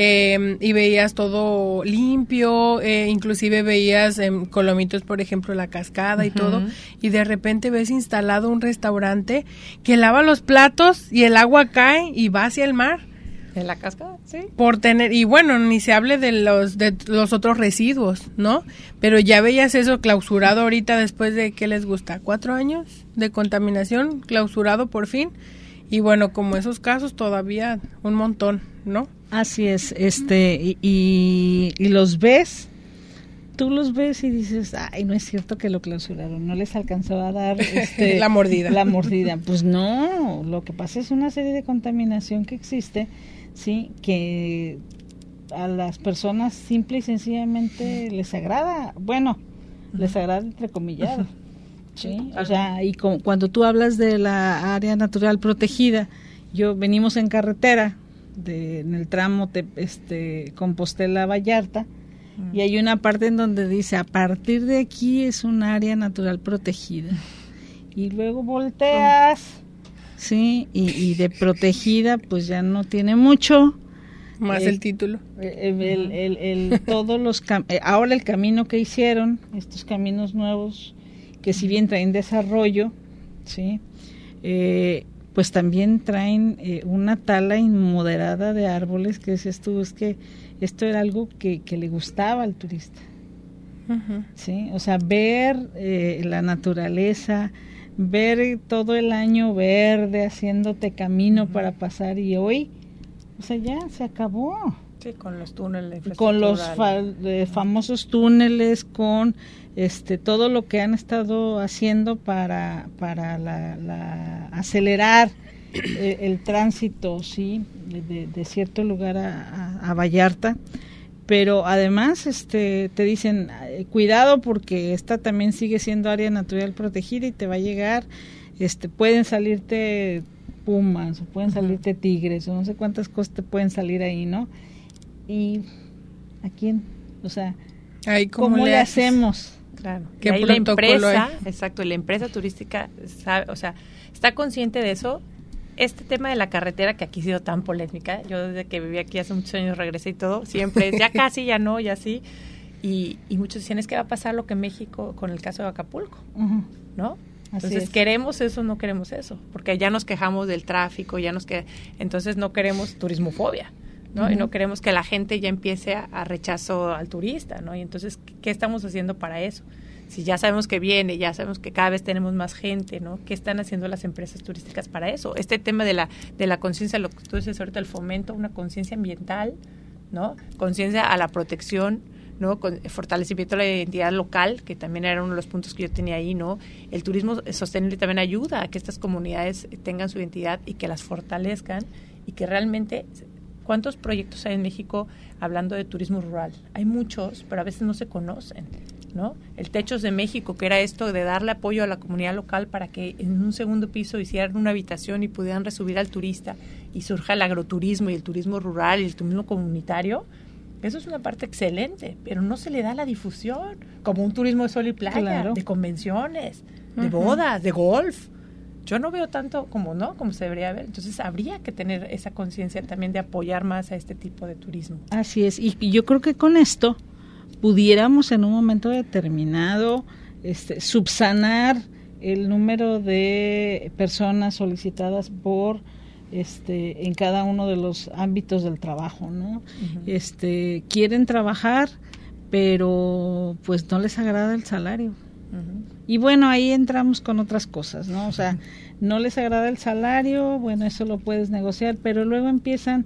eh, y veías todo limpio, eh, inclusive veías en eh, Colomitos, por ejemplo, la cascada uh-huh. y todo, y de repente ves instalado un restaurante que lava los platos y el agua cae y va hacia el mar. ¿En la cascada? Sí. Por tener, y bueno, ni se hable de los de los otros residuos, ¿no? Pero ya veías eso clausurado ahorita después de, ¿qué les gusta? ¿Cuatro años de contaminación? Clausurado por fin. Y bueno, como esos casos todavía un montón, ¿no? Así es, este, y, y, y los ves tú los ves y dices, ay, no es cierto que lo clausuraron, no les alcanzó a dar este, la mordida. La mordida. Pues no, lo que pasa es una serie de contaminación que existe, sí, que a las personas simple y sencillamente les agrada, bueno, les agrada entrecomillado, sí, o sea, y con, cuando tú hablas de la área natural protegida, yo venimos en carretera, de, en el tramo te, este, Compostela Vallarta, y hay una parte en donde dice, a partir de aquí es un área natural protegida. Y luego volteas, sí, y, y de protegida pues ya no tiene mucho. Más eh, el título. El, el, el, el, todos los cam- eh, ahora el camino que hicieron, estos caminos nuevos, que si bien traen desarrollo, sí, eh, pues también traen eh, una tala inmoderada de árboles, que dices tú, es que esto era algo que, que le gustaba al turista. Uh-huh. Sí, o sea, ver eh, la naturaleza, ver todo el año verde haciéndote camino uh-huh. para pasar, y hoy, o sea, ya se acabó. Sí, con los túneles. Con los fa- eh, famosos túneles, con este todo lo que han estado haciendo para para la, la acelerar eh, el tránsito, sí, de, de cierto lugar a, a, a Vallarta, pero además este te dicen eh, cuidado porque esta también sigue siendo área natural protegida y te va a llegar, este pueden salirte pumas o pueden salirte tigres o no sé cuántas cosas te pueden salir ahí, ¿no? Y ¿a quién? O sea, Ay, ¿cómo, ¿cómo le le haces? hacemos? Claro. ¿Qué y ahí la empresa, hay? exacto, la empresa turística sabe, o sea, está consciente de eso. Este tema de la carretera que aquí ha sido tan polémica, yo desde que viví aquí hace muchos años regresé y todo, siempre, ya casi, ya no, ya sí. Y, y muchos decían, es que va a pasar lo que México con el caso de Acapulco, uh-huh. ¿no? Así entonces, es. ¿Queremos eso o no queremos eso? Porque ya nos quejamos del tráfico, ya nos que entonces no queremos turismofobia, ¿no? Uh-huh. Y no queremos que la gente ya empiece a, a rechazo al turista, ¿no? Y entonces, ¿qué estamos haciendo para eso? Si ya sabemos que viene, ya sabemos que cada vez tenemos más gente, ¿no? ¿Qué están haciendo las empresas turísticas para eso? Este tema de la de la conciencia, lo que tú dices ahorita, el fomento, una conciencia ambiental, ¿no? Conciencia a la protección, ¿no? Con el fortalecimiento de la identidad local, que también era uno de los puntos que yo tenía ahí, ¿no? El turismo sostenible también ayuda a que estas comunidades tengan su identidad y que las fortalezcan y que realmente... ¿Cuántos proyectos hay en México hablando de turismo rural? Hay muchos, pero a veces no se conocen, ¿no? El Techos de México, que era esto de darle apoyo a la comunidad local para que en un segundo piso hicieran una habitación y pudieran resubir al turista y surja el agroturismo y el turismo rural y el turismo comunitario. Eso es una parte excelente, pero no se le da la difusión, como un turismo de sol y playa, claro. de convenciones, de uh-huh. bodas, de golf. Yo no veo tanto como no, como se debería ver. Entonces habría que tener esa conciencia también de apoyar más a este tipo de turismo. Así es, y, y yo creo que con esto pudiéramos en un momento determinado este, subsanar el número de personas solicitadas por este en cada uno de los ámbitos del trabajo, ¿no? Uh-huh. Este quieren trabajar, pero pues no les agrada el salario. Uh-huh. Y bueno, ahí entramos con otras cosas, ¿no? O sea, no les agrada el salario, bueno, eso lo puedes negociar, pero luego empiezan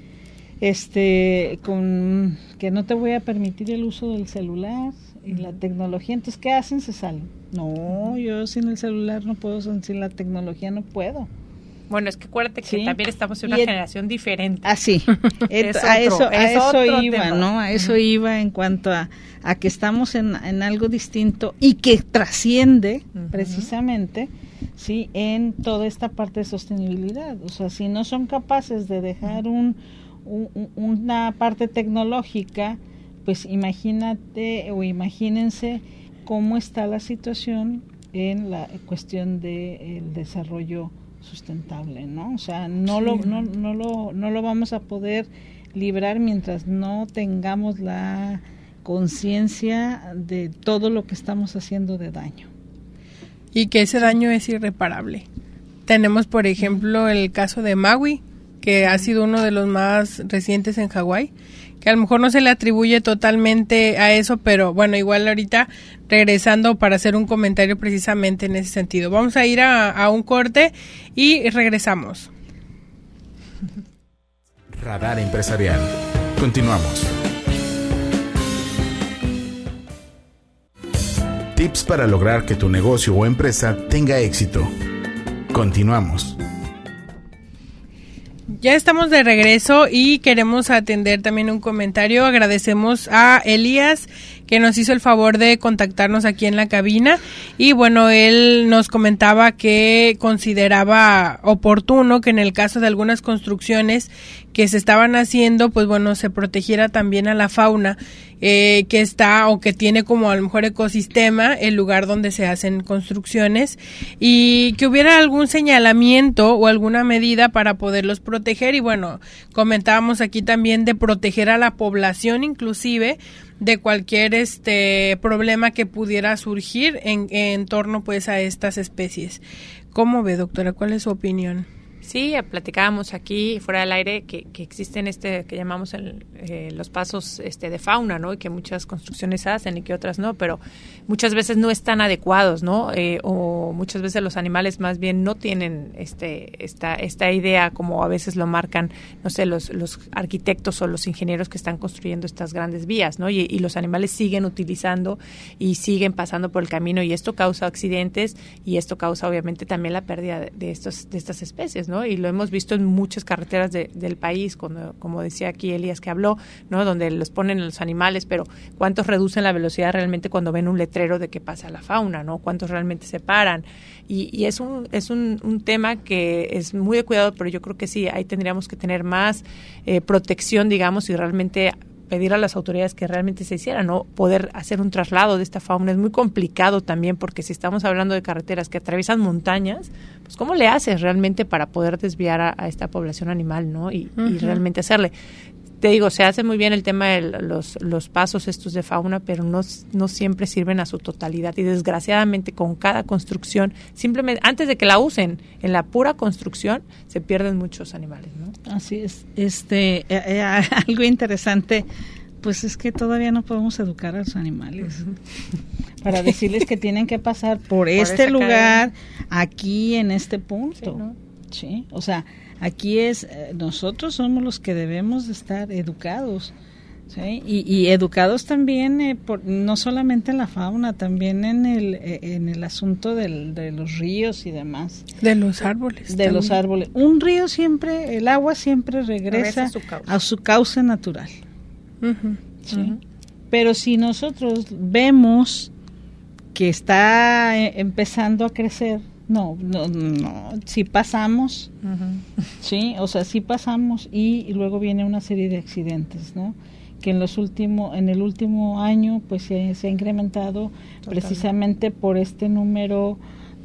este con que no te voy a permitir el uso del celular y la tecnología. Entonces, ¿qué hacen? Se salen. No, yo sin el celular no puedo, sin la tecnología no puedo. Bueno, es que acuérdate que sí. también estamos en una el, generación diferente. Ah, sí. Et, a eso, a eso iba, tema. ¿no? A eso uh-huh. iba en cuanto a, a que estamos en, en algo distinto y que trasciende uh-huh. precisamente, sí, en toda esta parte de sostenibilidad. O sea, si no son capaces de dejar un, un una parte tecnológica, pues imagínate o imagínense cómo está la situación en la cuestión del desarrollo sustentable, ¿no? O sea, no sí. lo no, no lo no lo vamos a poder librar mientras no tengamos la conciencia de todo lo que estamos haciendo de daño. Y que ese daño es irreparable. Tenemos, por ejemplo, el caso de Maui, que ha sido uno de los más recientes en Hawái, que a lo mejor no se le atribuye totalmente a eso, pero bueno, igual ahorita regresando para hacer un comentario precisamente en ese sentido. Vamos a ir a, a un corte y regresamos. Radar Empresarial. Continuamos. Tips para lograr que tu negocio o empresa tenga éxito. Continuamos. Ya estamos de regreso y queremos atender también un comentario. Agradecemos a Elías que nos hizo el favor de contactarnos aquí en la cabina y bueno, él nos comentaba que consideraba oportuno que en el caso de algunas construcciones que se estaban haciendo, pues bueno, se protegiera también a la fauna eh, que está o que tiene como a lo mejor ecosistema el lugar donde se hacen construcciones y que hubiera algún señalamiento o alguna medida para poderlos proteger y bueno, comentábamos aquí también de proteger a la población inclusive de cualquier este problema que pudiera surgir en, en torno pues a estas especies. ¿Cómo ve, doctora? ¿Cuál es su opinión? Sí, platicábamos aquí fuera del aire que, que existen este que llamamos el, eh, los pasos este de fauna, ¿no? Y que muchas construcciones hacen y que otras no, pero muchas veces no están adecuados, ¿no? Eh, o muchas veces los animales más bien no tienen este esta esta idea como a veces lo marcan, no sé, los los arquitectos o los ingenieros que están construyendo estas grandes vías, ¿no? Y, y los animales siguen utilizando y siguen pasando por el camino y esto causa accidentes y esto causa obviamente también la pérdida de, de estos de estas especies, ¿no? Y lo hemos visto en muchas carreteras de, del país, cuando, como decía aquí Elías que habló, ¿no? Donde los ponen los animales, pero ¿cuántos reducen la velocidad realmente cuando ven un letrero de que pasa la fauna, ¿no? ¿Cuántos realmente se paran? Y, y es un es un, un tema que es muy de cuidado, pero yo creo que sí, ahí tendríamos que tener más eh, protección, digamos, y realmente pedir a las autoridades que realmente se hicieran, ¿no? Poder hacer un traslado de esta fauna es muy complicado también, porque si estamos hablando de carreteras que atraviesan montañas, pues ¿cómo le haces realmente para poder desviar a, a esta población animal, ¿no? Y, uh-huh. y realmente hacerle. Te digo, se hace muy bien el tema de los, los pasos estos de fauna, pero no, no siempre sirven a su totalidad y desgraciadamente con cada construcción, simplemente antes de que la usen, en la pura construcción se pierden muchos animales, ¿no? Así es. Este, eh, eh, algo interesante, pues es que todavía no podemos educar a los animales uh-huh. para decirles que tienen que pasar por, por este lugar, cadena. Aquí en este punto, sí, ¿no? Sí, o sea, aquí es, eh, nosotros somos los que debemos de estar educados, ¿sí? Y, y educados también, eh, por, no solamente en la fauna, también en el eh, en el asunto del, de los ríos y demás. De los árboles. De también. Los árboles. Un río siempre, el agua siempre regresa, regresa a, su a su cauce natural. Uh-huh. ¿Sí? Uh-huh. Pero si nosotros vemos que está eh, empezando a crecer, No, no, no, sí pasamos, uh-huh. sí, o sea, sí pasamos y, y luego viene una serie de accidentes, ¿no? Que en los últimos, en el último año, pues se, se ha incrementado Totalmente. Precisamente por este número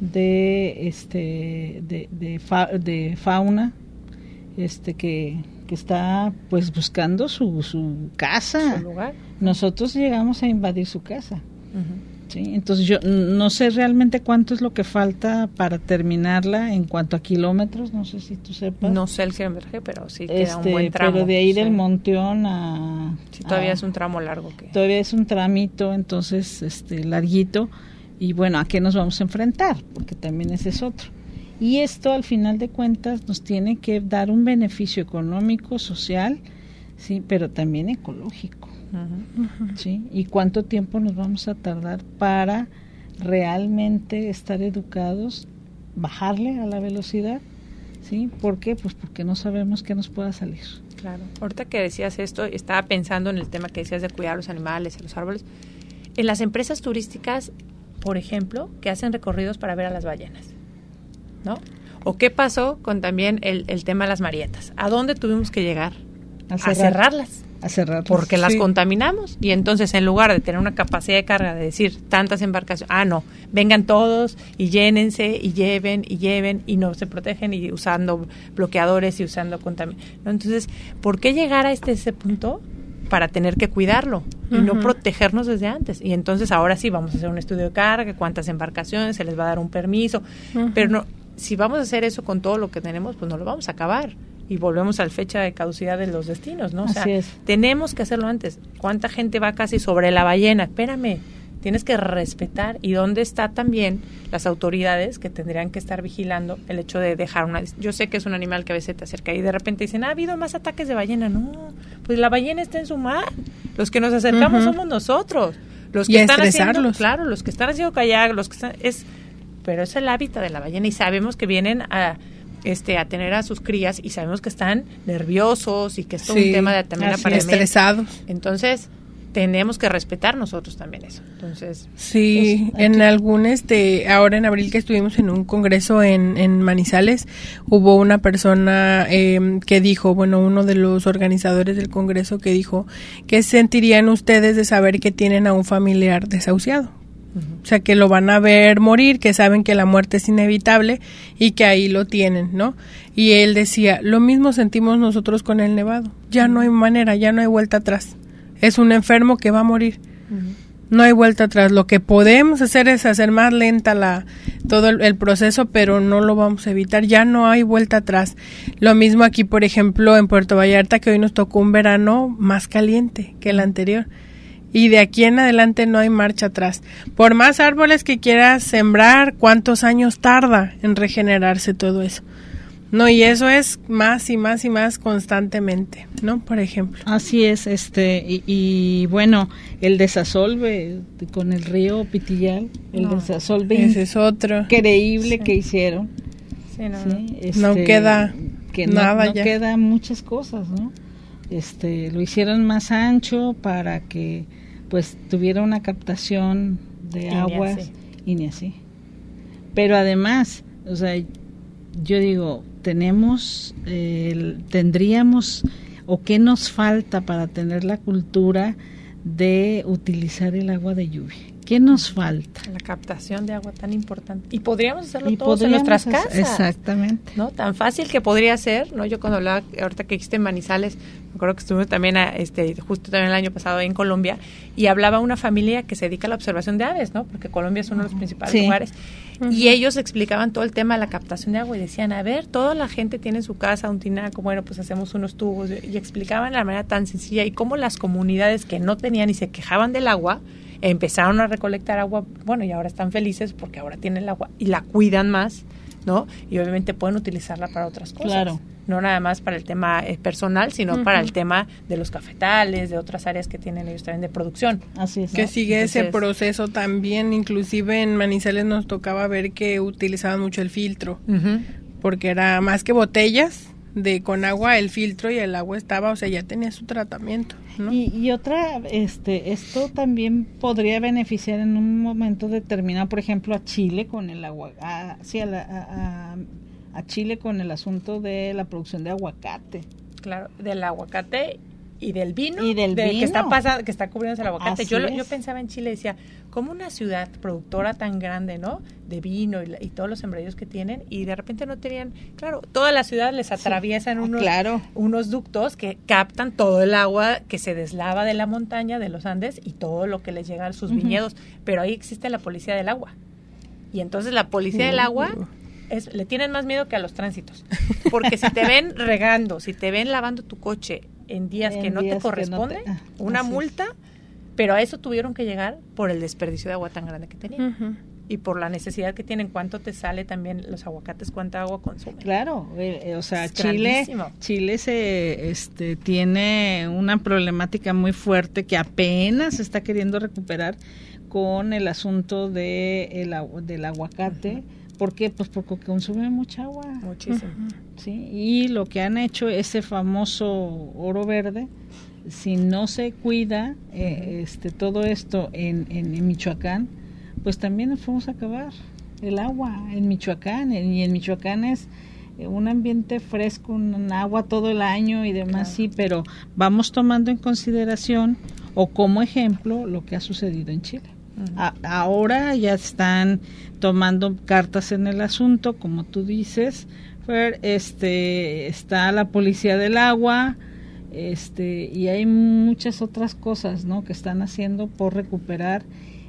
de, este, de, de, fa, de fauna, este, que, que está, pues, buscando su, su casa. Su lugar. Nosotros llegamos a invadir su casa. Uh-huh. Sí, entonces yo no sé realmente cuánto es lo que falta para terminarla en cuanto a kilómetros, no sé si tú sepas. No sé el kilometraje, pero sí queda este, un buen tramo. Pero de ahí sí. del Monteón a... Sí, todavía a, es un tramo largo. que Todavía es un tramito, entonces, este, larguito, y bueno, ¿a qué nos vamos a enfrentar? Porque también ese es otro. Y esto, al final de cuentas, nos tiene que dar un beneficio económico, social, sí, pero también ecológico. Uh-huh. Uh-huh. ¿Sí? ¿Y cuánto tiempo nos vamos a tardar para realmente estar educados, bajarle a la velocidad? ¿Sí? ¿Por qué? Pues porque no sabemos qué nos pueda salir. Claro. Ahorita que decías esto, estaba pensando en el tema que decías de cuidar a los animales y los árboles. En las empresas turísticas, por ejemplo, que hacen recorridos para ver a las ballenas, ¿no? ¿O qué pasó con también el, el tema de las marietas? ¿A dónde tuvimos que llegar? A, cerrar, a cerrarlas. A cerrarlas. Porque sí. las contaminamos. Y entonces, en lugar de tener una capacidad de carga, de decir tantas embarcaciones, ah, no, vengan todos y llénense y lleven y lleven y no se protegen y usando bloqueadores y usando contaminación. ¿No? Entonces, ¿por qué llegar a este ese punto para tener que cuidarlo y uh-huh. no protegernos desde antes? Y entonces, ahora sí, vamos a hacer un estudio de carga, cuántas embarcaciones, se les va a dar un permiso. Uh-huh. Pero no, si vamos a hacer eso con todo lo que tenemos, pues no lo vamos a acabar. Y volvemos a la fecha de caducidad de los destinos, ¿no? O sea, Así es. Tenemos que hacerlo antes. ¿Cuánta gente va casi sobre la ballena? Espérame, tienes que respetar. ¿Y dónde está también las autoridades que tendrían que estar vigilando el hecho de dejar una... Yo sé que es un animal que a veces te acerca y de repente dicen, ha habido más ataques de ballena. No, pues la ballena está en su mar. Los que nos acercamos uh-huh. somos nosotros. Los y que están estresarlos. haciendo, claro, los que están haciendo kayak, los que están, es, pero es el hábitat de la ballena y sabemos que vienen a, este, a tener a sus crías y sabemos que están nerviosos y que esto es sí, un tema de también así, apareamiento. estresados. Entonces, tenemos que respetar nosotros también eso. Entonces, sí, pues, en algún este, ahora en abril que estuvimos en un congreso en, en Manizales, hubo una persona eh, que dijo, bueno, uno de los organizadores del congreso que dijo, ¿qué sentirían ustedes de saber que tienen a un familiar desahuciado? Uh-huh. O sea, que lo van a ver morir, que saben que la muerte es inevitable y que ahí lo tienen, ¿no? Y él decía, lo mismo sentimos nosotros con el nevado, ya uh-huh. no hay manera, ya no hay vuelta atrás. Es un enfermo que va a morir. Uh-huh. No hay vuelta atrás. Lo que podemos hacer es hacer más lenta la todo el, el proceso, pero no lo vamos a evitar. Ya no hay vuelta atrás. Lo mismo aquí, por ejemplo, en Puerto Vallarta, que hoy nos tocó un verano más caliente que el anterior. Y de aquí en adelante no hay marcha atrás. Por más árboles que quieras sembrar, ¿cuántos años tarda en regenerarse todo eso? No, y eso es más y más y más constantemente, ¿no? Por ejemplo. Así es, este, y, y bueno, el desasolve con el río Pitillal, el no, desasolve ese es otro increíble sí. que hicieron. Sí, no, ¿sí? este, no queda que nada no, no ya. quedan muchas cosas, ¿no? Este, lo hicieron más ancho para que, pues, tuviera una captación de y aguas ni así. y ni así. Pero además, o sea, yo digo, tenemos, eh, tendríamos, o qué nos falta para tener la cultura de utilizar el agua de lluvia. ¿Qué nos falta? La captación de agua tan importante. Y podríamos hacerlo y todos en nuestras hacer, casas. Exactamente. ¿No? Tan fácil que podría ser, ¿no? Yo cuando hablaba, ahorita que existe en Manizales, me acuerdo que estuvimos también, a, este, justo también el año pasado en Colombia, y hablaba una familia que se dedica a la observación de aves, ¿no? Porque Colombia es uno de los principales sí. lugares. Uh-huh. Y ellos explicaban todo el tema de la captación de agua y decían, a ver, toda la gente tiene en su casa un tinaco, bueno, pues hacemos unos tubos. Y explicaban de la manera tan sencilla y cómo las comunidades que no tenían y se quejaban del agua, empezaron a recolectar agua, bueno, y ahora están felices porque ahora tienen el agua y la cuidan más, ¿no? Y obviamente pueden utilizarla para otras cosas. Claro. No nada más para el tema eh, personal, sino uh-huh. para el tema de los cafetales, de otras áreas que tienen ellos también de producción. Así es. Que ¿no? sigue Entonces, ese proceso también, inclusive en Manizales nos tocaba ver que utilizaban mucho el filtro, uh-huh. porque era más que botellas de con agua, el filtro y el agua estaba, o sea, ya tenía su tratamiento, ¿no? Y, y otra, este, esto también podría beneficiar en un momento determinado, por ejemplo, a Chile con el agua, a, sí, a, la, a, a Chile con el asunto de la producción de aguacate. Claro, del aguacate y del vino, y del de, vino que está pasando, que está cubriéndose el aguacate. Así Yo lo, es. yo pensaba en Chile y decía, como una ciudad productora tan grande, ¿no? De vino y, y todos los sembradíos que tienen, y de repente no tenían, claro, toda la ciudad les atraviesan sí. unos, ah, claro. unos ductos que captan todo el agua que se deslava de la montaña, de los Andes, y todo lo que les llega a sus uh-huh. viñedos. Pero ahí existe la policía del agua. Y entonces la policía uh-huh. del agua es, le tienen más miedo que a los tránsitos. Porque si te ven regando, si te ven lavando tu coche en días en que no días te corresponde, no te, ah, una multa, es. Pero a eso tuvieron que llegar por el desperdicio de agua tan grande que tenían. Uh-huh. Y por la necesidad que tienen, cuánto te sale también los aguacates, cuánta agua consumen. Claro, eh, o sea, es Chile Chile se este tiene una problemática muy fuerte que apenas se está queriendo recuperar con el asunto de el, del aguacate. Uh-huh. ¿Por qué? Pues porque consume mucha agua. Muchísimo. Uh-huh. Sí, y lo que han hecho, ese famoso oro verde, si no se cuida eh, este todo esto en, en, en Michoacán, pues también nos vamos a acabar el agua en Michoacán, y en Michoacán es un ambiente fresco, un agua todo el año y demás, claro. Sí, pero vamos tomando en consideración o como ejemplo lo que ha sucedido en Chile. Uh-huh. A, ahora ya están tomando cartas en el asunto, como tú dices, Fer, este está la policía del agua, este y hay muchas otras cosas, ¿no?, que están haciendo por recuperar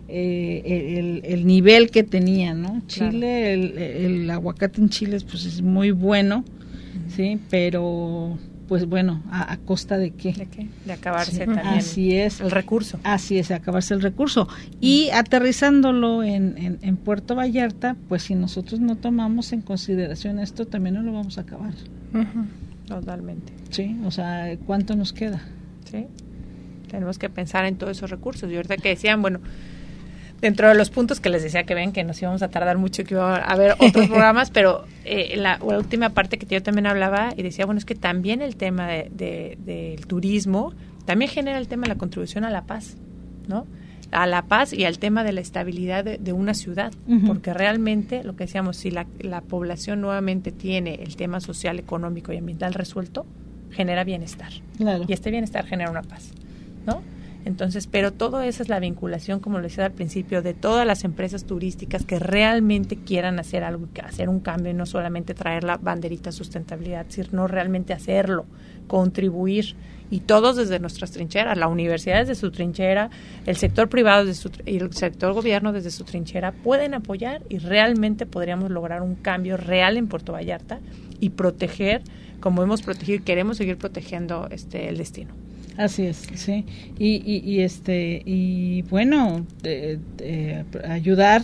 eh, el, el nivel que tenía, ¿no? Chile, claro. el, el aguacate en Chile pues es muy bueno, uh-huh. sí, pero pues bueno, ¿a, a costa de qué? ¿De qué? De acabarse sí, también así es, el recurso. Así es, acabarse el recurso. Y aterrizándolo en, en, en Puerto Vallarta, pues si nosotros no tomamos en consideración esto, también no lo vamos a acabar. Uh-huh. Totalmente. Sí, o sea, ¿cuánto nos queda? Sí. Tenemos que pensar en todos esos recursos. Y ahorita que decían, bueno, dentro de los puntos que les decía que ven que nos íbamos a tardar mucho, que iba a haber otros programas, pero eh, la, la última parte que yo también hablaba y decía, bueno, es que también el tema de, de, del turismo también genera el tema de la contribución a la paz, ¿no? A la paz y al tema de la estabilidad de, de una ciudad, uh-huh. porque realmente, lo que decíamos, si la, la población nuevamente tiene el tema social, económico y ambiental resuelto, genera bienestar. Claro. Y este bienestar genera una paz, ¿no? Entonces, pero todo eso es la vinculación, como lo decía al principio, de todas las empresas turísticas que realmente quieran hacer algo, hacer un cambio y no solamente traer la banderita sustentabilidad, sino realmente hacerlo, contribuir. Y todos desde nuestras trincheras, la universidad desde su trinchera, el sector privado desde su, y el sector gobierno desde su trinchera pueden apoyar y realmente podríamos lograr un cambio real en Puerto Vallarta y proteger, como hemos protegido, queremos seguir protegiendo este el destino. Así es, sí. Y, y, y este y bueno, eh, eh, ayudar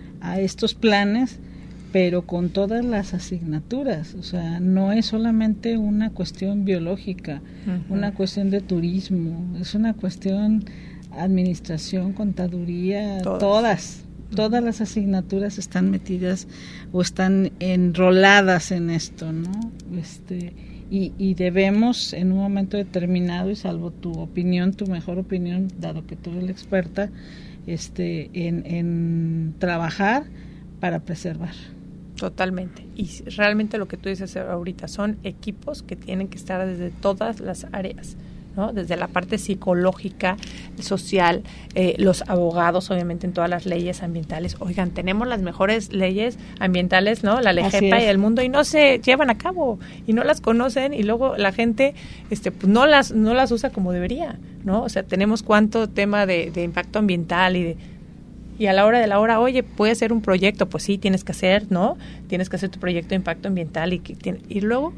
a estos planes, pero con todas las asignaturas, o sea, no es solamente una cuestión biológica, uh-huh. una cuestión de turismo, es una cuestión administración, contaduría, todas, todas, uh-huh. todas las asignaturas están metidas o están enroladas en esto, ¿no? Este, y, y debemos en un momento determinado, y salvo tu opinión, tu mejor opinión, dado que tú eres la experta, este, en, en trabajar para preservar. Totalmente. Y realmente lo que tú dices ahorita son equipos que tienen que estar desde todas las áreas, ¿no? Desde la parte psicológica, social, eh, los abogados, obviamente, en todas las leyes ambientales. Oigan, tenemos las mejores leyes ambientales, ¿no? La LEGEPA y el mundo, y no se llevan a cabo, y no las conocen, y luego la gente este pues no las no las usa como debería, ¿no? O sea, tenemos cuánto tema de, de impacto ambiental y de Y a la hora de la hora, oye, puede ser un proyecto, pues sí, tienes que hacer, ¿no? Tienes que hacer tu proyecto de impacto ambiental y, y luego,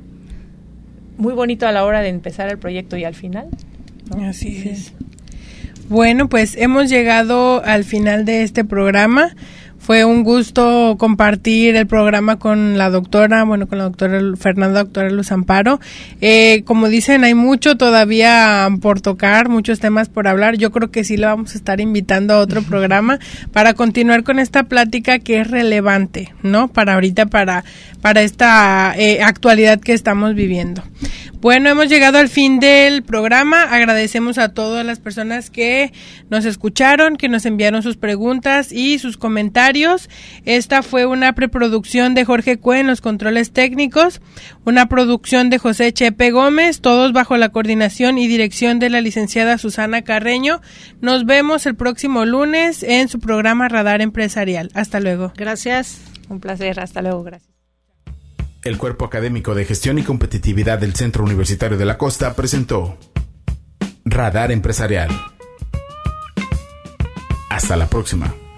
muy bonito a la hora de empezar el proyecto y al final, ¿no? Así sí. es. Bueno, pues hemos llegado al final de este programa. Fue un gusto compartir el programa con la doctora, bueno, con la doctora Fernanda, doctora Luz Amparo. Eh, como dicen, hay mucho todavía por tocar, muchos temas por hablar. Yo creo que sí le vamos a estar invitando a otro programa para continuar con esta plática que es relevante, ¿no? Para ahorita, para, para esta eh, actualidad que estamos viviendo. Bueno, hemos llegado al fin del programa. Agradecemos a todas las personas que nos escucharon, que nos enviaron sus preguntas y sus comentarios. Esta fue una preproducción de Jorge Cue en los controles técnicos, una producción de José Chepe Gómez, todos bajo la coordinación y dirección de la licenciada Susana Carreño. Nos vemos el próximo lunes en su programa Radar Empresarial. Hasta luego. Gracias. Un placer. Hasta luego. Gracias. El Cuerpo Académico de Gestión y Competitividad del Centro Universitario de la Costa presentó Radar Empresarial. Hasta la próxima.